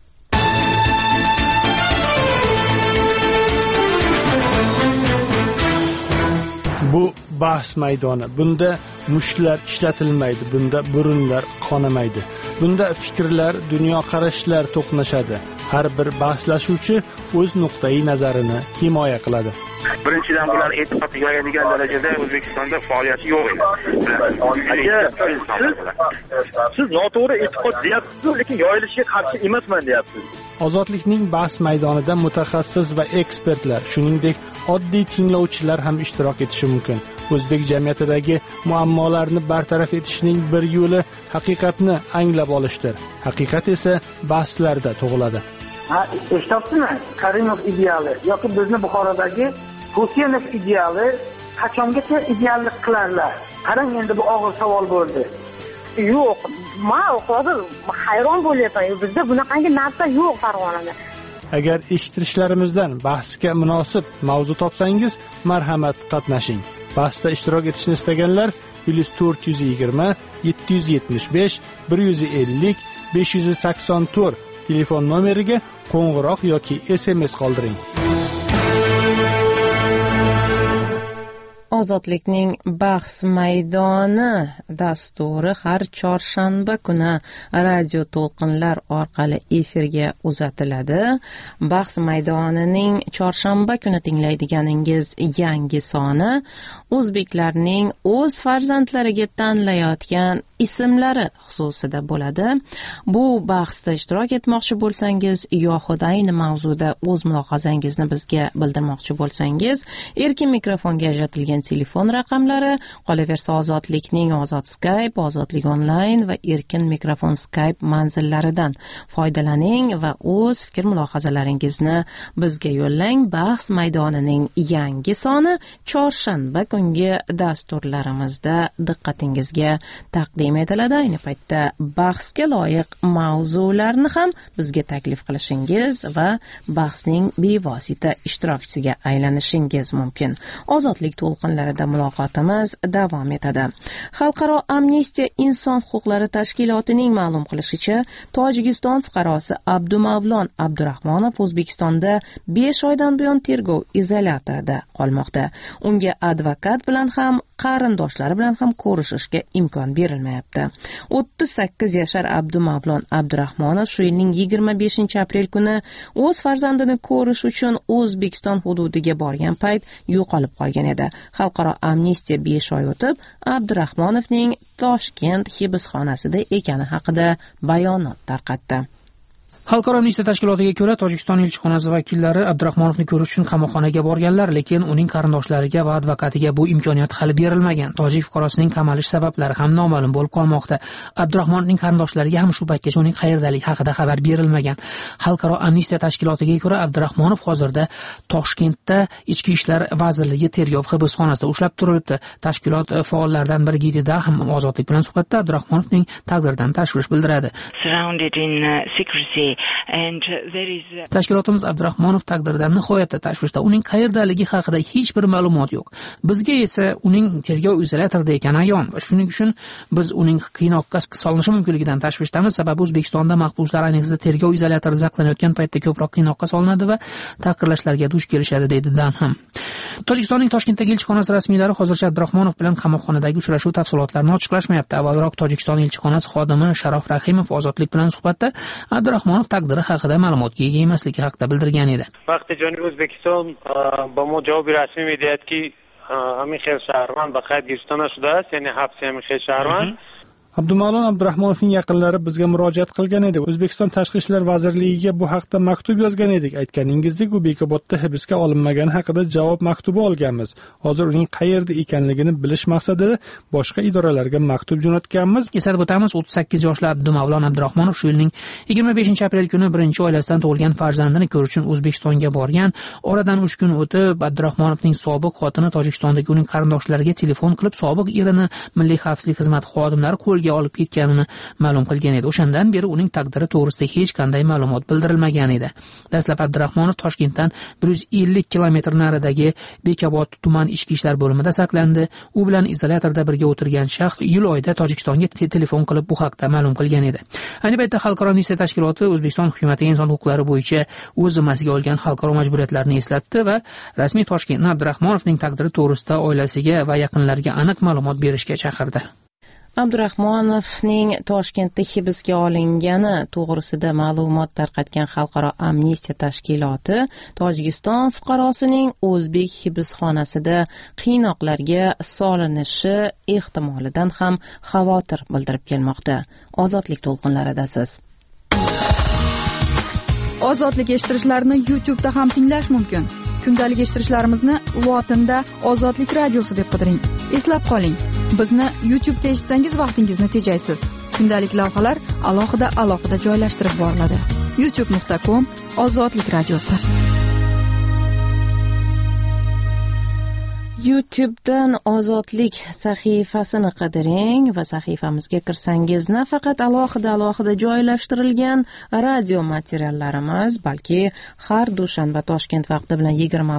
Bu bahs maydoni. Bunda mushlar ishlatilmaydi, bunda burunlar qonamaydi. Bunda fikrlar, dunyoqarashlar to'qnashadi. Har bir bahslashuvchi o'z nuqtai nazarini himoya qiladi. birinchidan bular e'tiqodga yoyadigan darajada O'zbekistonda faoliyati yo'q edi. Siz noto'g'ri e'tiqod deyapsiz, lekin yoyilishiga qarshi emasman deyapsiz. Ozodlikning bahs maydonida mutaxassis va ekspertlar, shuningdek oddiy tinglovchilar ham ishtirok etishi mumkin. O'zbek jamiyatidagi muammolarni bartaraf etishning bir yo'li haqiqatni anglab olishdir. Haqiqat esa bahslarda tug'iladi. Eshityapsizmi? Karimov ideali yoki bizni Buxorodagi Husenov ideali qachongacha ideallik qilarlar? Qarang, endi bu og'ir savol bo'ldi. Yo'q, men hozir hayron bo'lyapman. Bizda bunaqangi narsa yo'q Farg'onada. Agar eshittirishlarimizdan bahsga munosib mavzu topsangiz, marhamat qatnashing. Bahsda ishtirok etishni istaganlar +420 775 150 584 telefon nomeriga qo'ng'iroq yoki SMS qoldiring. Ozodlikning bahs maydoni dasturi har chorshanba kuni radio to'lqinlar orqali efirga uzatiladi. Bahs maydonining chorshanba kuni tinglaydiganingiz yangi soni o'zbeklarning o'z farzandlariga tanlayotgan ismlari xususida bo'ladi. Bu bahsda ishtirok etmoqchi bo'lsangiz yoxud ayni mavzuda o'z mulohazangizni bizga bildirmoqchi bo'lsangiz, erkin mikrofonga ajratilgan telefon raqamlari, qolaversa Ozodlikning Ozod Skype, Ozodlik onlayn va erkin mikrofon Skype manzillaridan foydalaning va o'z fikr mulohazalaringizni bizga yo'llang. Bahs maydonining yangi soni chorshanba kungi dasturlarimizda diqqatingizga taqdim etiladi. Ayni paytda bahsga loyiq mavzularni ham bizga taklif qilishingiz va bahsning bevosita ishtirokchisiga aylanishingiz mumkin. Ozodlik to'lqinlarida muloqotimiz davom etadi. Xalqaro amnistiya inson huquqlari tashkilotining ma'lum qilishicha, Tojikiston fuqarosi Abdumavlon Abdurahmonov O'zbekistonda 5 oydan buyon tergov izolyatorida qolmoqda. Unga advokat bilan ham, qarindoshlari bilan ham ko'rishishga imkon berilmayapti. 38 yashar Abdumavlon Abdurahmonov shu yilning 25 aprel kuni o'z farzandini ko'rish uchun O'zbekiston hududiga borgan payt yo'qolib qolgan edi. Xalqaro amnistiya 5 oy o'tib Abdurahmonovning Toshkent hibsxonasida ekani haqida bayonot tarqatdi. Xalqaro amnistiya tashkilotiga ko'ra, Tojikiston elchixonasi vakillari Abdurahmonovni ko'rish uchun qamoqxonaga borganlar, lekin uning qarindoshlariga va advokatiga bu imkoniyat hali berilmagan. Tojik fuqarosining qamalish sabablari ham noma'lum bo'lib qolmoqda. Abdurahmonovning qarindoshlariga ham shu paytgacha uning qayerdaligi haqida xabar berilmagan. Xalqaro amnistiya tashkilotiga ko'ra, Abdurahmonov hozirda Toshkentda Ichki ishlar vazirligi tergov hibsxonasida ushlab turilibdi. Tashkilot faollaridan biri Gidida ham Ozodlik bilan suhbatda Abdurahmonovning taqdiridan tashvish bildiradi. Tashkilotimiz Abdurahmonov taqdiridan nihoyatda tashvishda. Uning qayerdaligi haqida hech bir ma'lumot yo'q. Bizga esa uning tergov izolyatorida ekani ayon va shuning uchun biz uning qiynoqqa solinishi mumkinligidan tashvishdamiz. Sababi O'zbekistonda mahbuslar ayniqsa tergov izolyatorida saqlanayotgan paytda ko'proq qiynoqqa solinadi va taqdirlashlarga duch kelishadi, deydi Dan ham. Tojikistonning Toshkentdagi elchixonasi rasmiylari hozircha Abdurahmonov bilan qamoqxonadagi uchrashuv tafsilotlarini ochiqlashmayapti. Avvalroq Tojikiston elchixonasi xodimi Sharof Rahimov Ozodlik bilan suhbatda Abdurahmonov taqdiri haqida ma'lumotga ega emasligi haqida bildirgan edi. وقتی جانب ازبکستان با ما جواب رسمی میدهد که همین خیلی شهروند به قید گرفته نشده است، یعنی حبس همین خیلی شهروند. Abdumavlon Abdurahmonovning yaqinlari bizga murojaat qilgan edi. O'zbekiston Tashqi ishlar vazirligiga bu haqda maktub yozgan edik. Aytganingizdek, u Bekobodda hibsga olinmagani haqida javob maktubi olganmiz. Hozir uning qayerda ekanligini bilish maqsadida boshqa idoralarga maktub jo'natganmiz. Eslatib o'tamiz, 38 yoshli Abdumavlon Abdurahmonov shu yilning 25 aprel kuni birinchi oilasidan tug'ilgan farzandini ko'rish uchun O'zbekistonga borgan. Oradan 3 kun o'tib Abdurahmonovning sobiq xotini Tojikistondagi uning qarindoshlariga telefon qilib, sobiq erini Milliy xavfsizlik xizmati xodimlari qo'lga olib ketganini ma'lum qilgan edi. O'shandan beri uning taqdiri to'g'risida hech qanday ma'lumot bildirilmagan edi. Dastlab Abdurahmonov Toshkentdan 150 kilometr naridagi Bekobod tuman ichki ishlar bo'limida saqlandi. U bilan izolyatorda birga o'tirgan shaxs iyul oyida Tojikistonga telefon qilib bu haqda ma'lum qilgan edi. Ayni paytda Xalqaro amnistiya tashkiloti O'zbekiston hukumatiga inson huquqlari bo'yicha o'z zimmasiga olgan xalqaro majburiyatlarni eslatdi va rasmiy Toshkentni Abdurahmonovning taqdiri to'g'risida oilasiga va yaqinlariga aniq ma'lumot berishga chaqirdi. Abdurahmonovning Toshkentda hibsga olingani to'g'risida ma'lumot tarqatgan Xalqaro amnistiya tashkiloti Tojikiston fuqarosining o'zbek hibsxonasida qiynoqlarga solinishi ehtimolidan ham xavotir bildirib kelmoqda. Ozodlik to'lqinlaridasiz. Ozodlik eshittirishlarni YouTube'da ham tinglash mumkin. Kundalik eshittirishlarimizni lotinda Ozodlik radiosi deb qidiring. Eslab qoling, bizni YouTube'da eshitsangiz vaqtingizni tejaysiz. Kundalik lavhalar alohida joylashtirib boriladi. youtube.com/Ozodlik radiosi. YouTube'dan Ozodlik sahifasini qidiring va sahifamizga kirsangiz nafaqat alohida joylashtirilgan radio materiallarimiz, balki har dushanba Toshkent vaqti bilan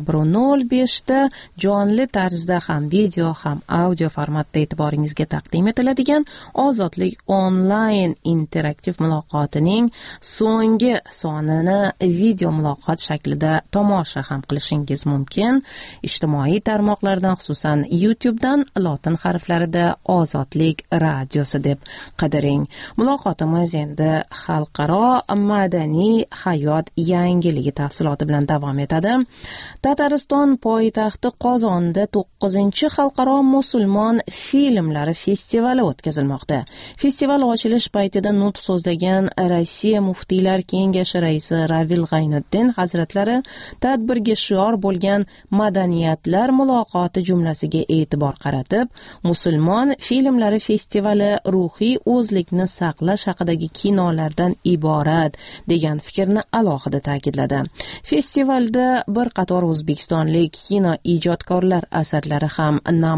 21:05 da jonli tarzda ham video ham audio formatda e'tiboringizga taqdim etiladigan Ozodlik onlayn interaktiv muloqotining so'nggi sonini video muloqot shaklida tomosha ham qilishingiz mumkin. Ijtimoiy tarmoqlar xususan YouTube'dan lotin harflarida Ozodlik radiosi deb qidiring. Muloqotimiz endi xalqaro madaniy hayot yangiligi tafsiloti bilan davom etadi. Tatariston poytaxti Qozonda 9-xalqaro musulmon filmlari festivali o'tkazilmoqda. Festival ochilish paytida nutq so'zlagan Rossiya muftiylar kengashi raisi Ravil G'aynuddin hazratlari tadbirga shior bo'lgan madaniyatlar muloqoti jumlasiga e'tibor qaratib, musulmon filmlari festivali ruhiy o'zlikni saqlash haqidagi kinolardan iborat degan fikrni alohida ta'kidladi. Festivalda bir qator o'zbekistonlik kino ijodkorlar asarlari ham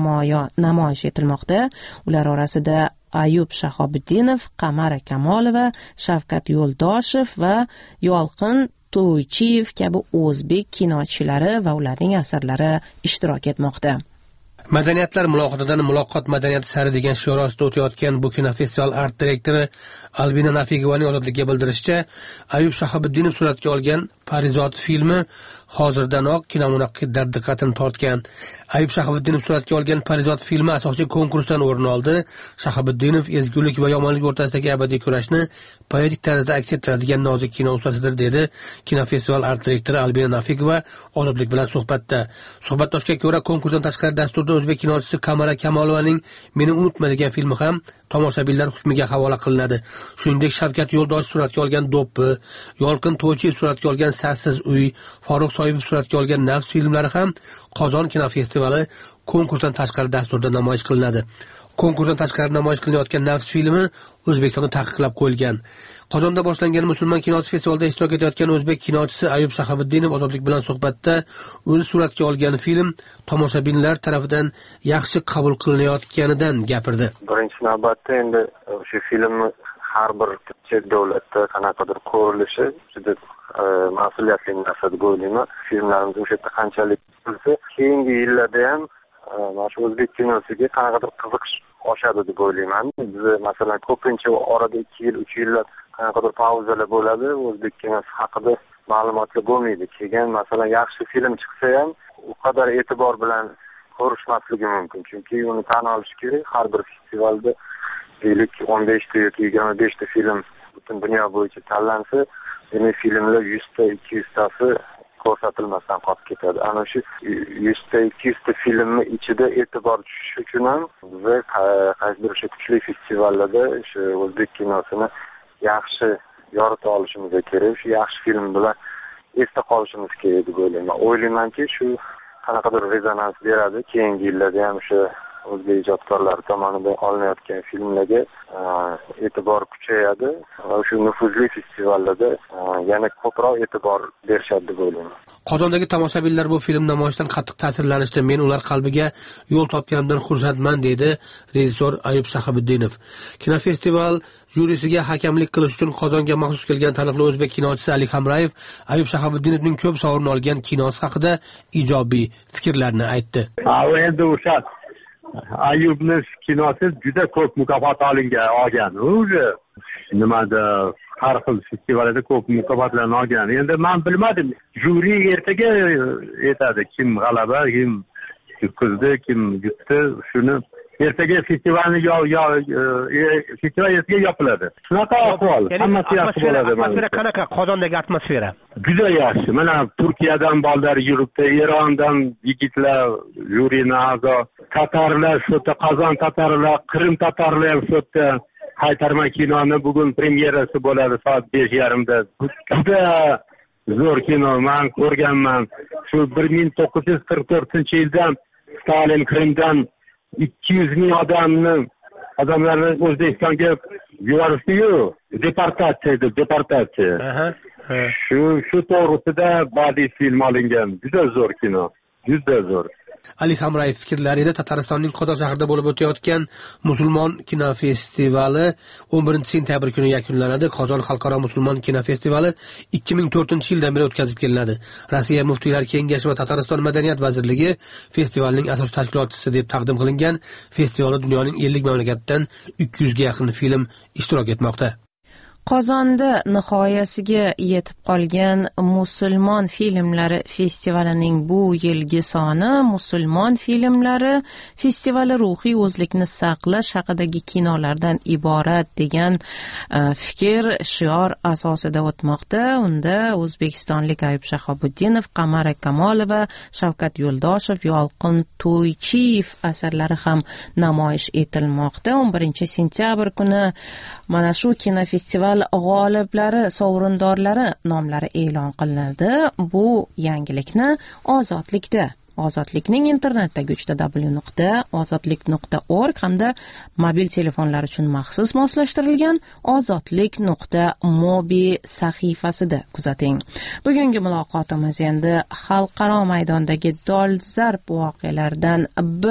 namoyish etilmoqda. Ular orasida Ayub Shahobiddinov, Qamara Kamolova, Shavkat Yo'ldoshev va Yolqin To'ychiyev kabi o'zbek kinochilari va ularning asarlari ishtirok etmoqda. Madaniyatlar muloqotidan muloqot madaniyati sari degan shior ostida o'tayotgan bu kinofestival art direktori Albina Nafigovaning Ozodlikka bildirishicha, Ayub Shahobiddinov suratga olgan Parizod filmi hozirdanoq kinomunaqqidlar diqqatini tortgan. Ayub Shahobiddinov suratga olgan Parizod filmi asosiy konkursdan o'rin oldi. Shahobiddinov ezgulik va yomonlik o'rtasidagi abadiy kurashni poetik tarzda aks ettiradigan nozik kino ustasidir, dedi kinofestival art direktori Albina Nafigova Ozodlik bilan suhbatda. Suhbatdoshga ko'ra, konkursdan tashqari dasturda o'zbek kinochisi Qamara Kamolovaning Meni unutma degan filmi ham tomoshabinlar hukmiga havola qilinadi. Shuningdek, Shavkat Yo'ldoshev suratga olgan Do'ppi, Yolqin To'ychiyev suratga olgan Sassiz uy, Faruq Soyibov suratga olgan Nafs filmlari ham Qozon kinofestivali konkursdan tashqari dasturda namoyish qilinadi. Konkursdan tashqari namoyish qilinayotgan Nafs filmi O'zbekistonda taqiqlab qo'yilgan. Qozonda boshlangan musulmon kinosi festivalida ishtirok etayotgan o'zbek kinochisi Ayub Shahobiddinov Ozodlik bilan suhbatda o'zi suratga olgan film tomoshabinlar tarafidan yaxshi qabul qilinayotganidan gapirdi. Birinchi navbatda endi o'sha filmni har bir chet davlatda qanaqadir ko'rilishi juda mas'uliyatli narsa deb o'ylayman. Filmlarimiz o'sha yerda qanchalik bo'lsa, keyingi yillarda ham mana shu o'zbek kinosiga qanaqadir qiziqish oshadi deb o'ylayman. Biz masalan ko'pincha orada 2 yil, 3 yillar qanaqadir pauzalar bo'ladi, o'zbek kinosi haqida ma'lumotlar bo'lmaydi. Keyin masalan yaxshi film chiqsa ham u qadar e'tibor bilan ko'rishmasligi mumkin. Chunki uni tan olish kerak. Har bir festivalda 15 ta yoki 25 ta film butun dunyo bo'yicha tanlansa, demak filmlar 100 ta, 200 tasi ko'rsatilmasdan qolib ketadi. Ana shu 100 ta, 200 ta filmning ichida e'tibor tushishi uchun ham biz qaysidir o'sha kuchli festivallarda o'sha o'zbek kinosini yaxshi yorita olishimiz kerak. Shu yaxshi film bilan esda qolishimiz kerak deb o'ylayman. O'ylaymanki, shu qanaqadir rezonans beradi. Keyingi yillarda ham o'sha o'zbek ijodkorlar tomonidan olinayotgan filmlarga e'tibor kuchayadi va shu nufuzli festivallarda yana ko'proq e'tibor berishadi deb o'ylayman. Qozondagi tomoshabinlar bu film namoyishidan qattiq ta'sirlanishdi. Men ular qalbiga yo'l topganimdan xursandman, dedi rejissor Ayub Shahobiddinov. Kinofestival jurisiga hakamlik qilish uchun Qozonga maxsus kelgan taniqli o'zbek kinochisi Ali Hamrayev Ayub Shahobiddinowning ko'p sovrin olgan kinosi haqida ijobiy fikrlarni aytdi. Endi o'sha Ayubni kinosi juda ko'p mukofot olgan. Nimada har xil festivallarda ko'p mukofotlarni olgan. Endi men bilmadim. Juri ertaga aytadi kim g'alaba, kim yutqizdi, kim yutdi. Shuni ertaga festivalni festival ertaga yopiladi. Shunaqa ahvol. Hammasi yaxshi bo'ladi. Atmosfera qanaqa? Qozondagi atmosfera? Juda yaxshi. Mana Turkiyadan bolalar yuribdi, Erondan yigitlar, juriyni a'zo, tatarlar shu yerda, Qozon tatarlar, Qrim tatarlar shu yerda. Qaytarma kinoni bugun premyerasi bo'ladi soat 5:30da. Juda zo'r kino, men ko'rganman. Shu 1944-yilda Stalin Qrimdan 200 ming odamlarni O'zbekistonga yuborishdi-yu, deportatsiya. Shu to'g'risida badiiy film olingan. Juda zo'r kino. Juda zo'r. Ali Hamrayev fikrlarida Tataristonning Qozon shahrida bo'lib o'tayotgan musulmon kinofestivali 11-sentyabr kuni yakunlanadi. Qozon xalqaro musulmon kinofestivali 2004-yildan beri o'tkazib kelinadi. Rossiya muftiylar kengashi va Tatariston madaniyat vazirligi festivalning asosiy tashkilotchisi deb taqdim qilingan. Festivalda dunyoning 50 mamlakatidan 200 ga yaqin film ishtirok etmoqda. Qozonda nihoyasiga yetib qolgan musulmon filmlari festivalining bu yilgi soni musulmon filmlari festivali ruhiy o'zlikni saqlash haqidagi kinolardan iborat degan fikr shior asosida o'tmoqda. Unda o'zbekistonlik Ayub Shahobuddinov, Qamara Kamolova, Shavkat Yo'ldoshev, Yolqin To'ychiyev asarlari ham namoyish etilmoqda. 11-sentyabr kuni mana shu kinofestival g'oliblari, sovrindorlari nomlari e'lon qilinadi. Bu yangilikni Ozodlikning internetdagi www.ozodlik.org hamda mobil telefonlar uchun maxsus moslashtirilgan ozodlik.mobi sahifasida kuzating. Bugungi muloqotimiz endi xalqaro maydondagi dolzarb voqealardan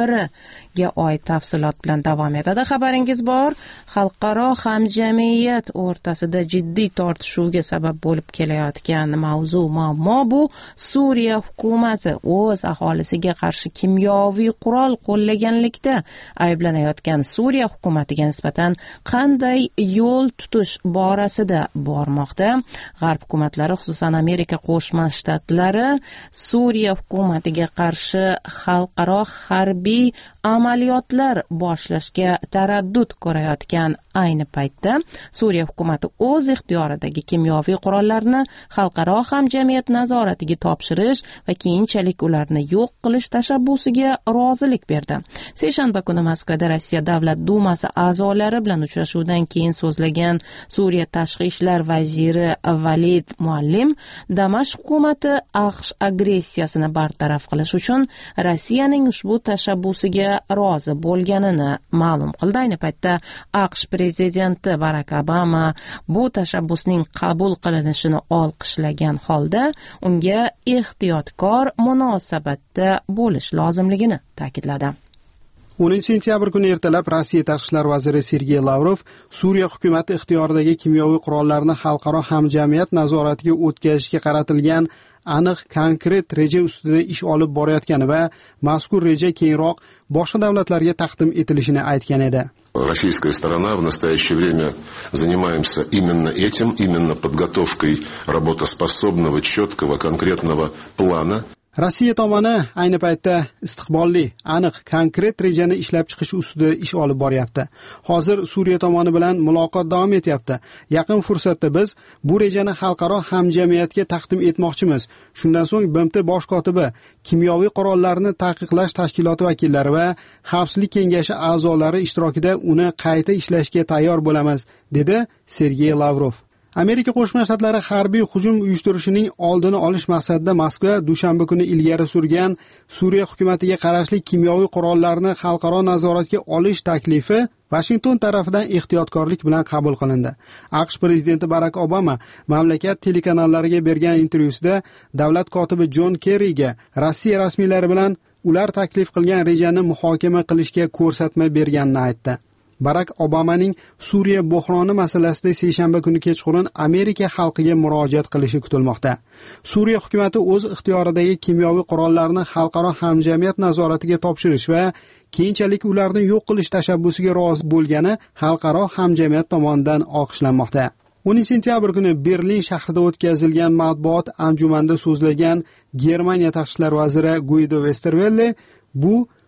biriga oid tafsilot bilan davom etadi. Xabaringiz bor, xalqaro hamjamiyat o'rtasida jiddiy tortishuvga sabab bo'lib kelayotgan muammo bu Suriya hukumati o'z aholisiga qarshi kimyoviy qurol qo'llaganlikda ayblanayotgan Suriya hukumatiga nisbatan qanday yo'l tutish borasida bormoqda. G'arb hukumatlari, xususan Amerika Qo'shma Shtatlari Suriya hukumatiga qarshi xalqaro harbiy amaliyotlar boshlashga taraddud ko'rayotgan ayni paytda Suriya hukumati o'z ixtiyoridagi kimyoviy qurollarni xalqaro hamjamiyat nazoratiga topshirish va keyinchalik ularni yo'q qilish tashabbusiga rozilik berdi. Seshanba kuni Moskvada Rossiya Davlat Dumasi a'zolari bilan uchrashuvdan keyin so'zlagan Suriya tashqi ishlar vaziri Valid Muallim Damashq hukumati AQSh agressiyasini bartaraf qilish uchun Rossiyaning ushbu tashabbusiga rozi bo'lganini ma'lum qildi. Ayni paytda AQSh prezidenti Barak Obama bu tashabbusning qabul qilinishini olqishlagan holda unga ehtiyotkor munosabatda bo'lish lozimligini ta'kidladi. 10-sentyabr kuni ertalab Rossiya tashqi ishlar vaziri Sergey Lavrov Suriya hukumati ixtiyoridagi kimyoviy qurollarni xalqaro hamjamiyat nazoratiga o'tkazishga qaratilgan aniq konkret reja ustida ish olib borayotgani va mazkur reja keyinroq boshqa davlatlarga taqdim etilishini aytgan edi. Российская сторона в настоящее время занимаемся именно этим, именно подготовкой работоспособного, четкого, конкретного плана. Rossiya tomoni ayni paytda istiqbolli, aniq, konkret rejani ishlab chiqish ustida ish olib boryapti. Hozir Suriya tomoni bilan muloqot davom etyapti. Yaqin fursatda biz bu rejani xalqaro hamjamiyatga taqdim etmoqchimiz. Shundan so'ng BMT bosh kotibi, kimyoviy qurollarni taqiqlash tashkiloti vakillari va Xavfsizlik kengashi a'zolari ishtirokida uni qayta ishlashga tayyor bo'lamiz, dedi Sergey Lavrov. Amerika Qo'shma Shtatlari harbiy hujum uyushtirishining oldini olish maqsadida Moskva dushanba kuni ilgari surgan Suriya hukumatiga qarashli kimyoviy qurollarni xalqaro nazoratga olish taklifi Washington tarafidan ehtiyotkorlik bilan qabul qilindi. AQSh prezidenti Barak Obama mamlakat telekanallariga bergan intervyusida davlat kotibi Jon Kerriga Rossiya rasmiylari bilan ular taklif qilgan rejani muhokama qilishga ko'rsatma berganini aytdi. Barak Obamaning Suriya bo'hroni masalasida seshanba kuni kechqurun Amerika xalqiga murojaat qilishi kutilmoqda. Suriya hukumati o'z ixtiyoridagi kimyoviy qurollarni xalqaro hamjamiyat nazoratiga topshirish va keyinchalik ularni yo'q qilish tashabbusiga rozi bo'lgani xalqaro hamjamiyat tomonidan olqishlanmoqda. 10-sentyabr kuni Berlin shahrida o'tkazilgan matbuot anjumanida so'zlagan Germaniya tashqi ishlar vaziri Guido Westerwelle bu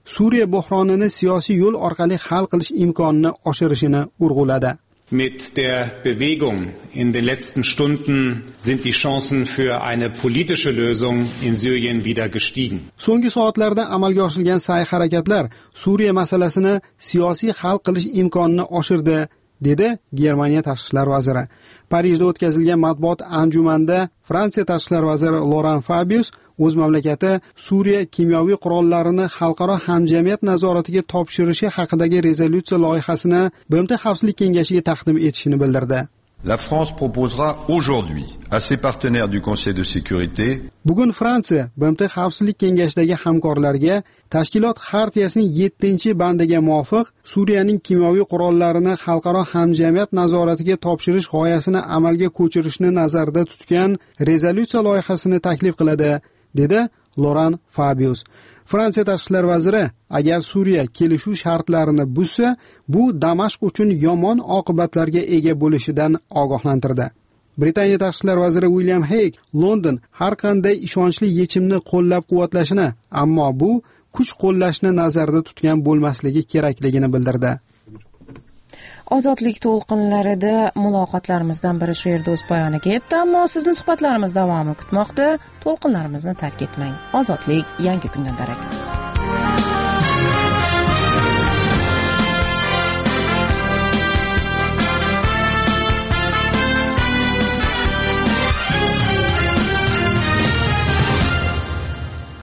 Suriya buhronini siyosiy yo'l orqali hal qilish imkonini oshirishini urg'uladi. Mit der Bewegung in den letzten Stunden sind die Chancen für eine politische Lösung in Syrien wieder gestiegen. So'nggi soatlarda amalga oshirilgan sa'y-harakatlar Suriya masalasini siyosiy hal qilish imkonini oshirdi, dedi Germaniya tashqi ishlar vaziri. Parijda o'tkazilgan matbuot anjumanida Fransiya tashqi ishlar vaziri Laurent Fabius o'z mamlakati Suriya kimyoviy qurollarini xalqaro hamjamiyat nazoratiga topshirishi haqidagi rezolyutsiya loyihasini BMT Xavfsizlik kengashiga taqdim etishini bildirdi. La France proposera aujourd'hui à ses partenaires du Conseil de sécurité. Bugun Fransiya BMT Xavfsizlik kengashidagi hamkorlarga tashkilot xartiyasining 7-bandiga muvofiq Suriyaning kimyoviy qurollarini xalqaro hamjamiyat nazoratiga topshirish g'oyasini amalga ko'chirishni nazarda tutgan rezolyutsiya loyihasini taklif qiladi, dedi Laurent Fabius. Fransiya tashqi ishlar vaziri agar Suriya kelishuv shartlarini buzsa, bu Damashq uchun yomon oqibatlarga ega bo'lishidan ogohlantirdi. Britaniya tashqi ishlar vaziri William Hague London har qanday ishonchli yechimni qo'llab-quvvatlashini, ammo bu kuch qo'llashni nazarda tutgan bo'lmasligi kerakligini bildirdi. Ozodlik to'lqinlarida muloqotlarimizdan biri shu yerda o'z poyoniga yetdi, ammo sizni suhbatlarimiz davomi kutmoqda. To'lqinlarimizni tark etmang. Ozodlik yangi kundan darak.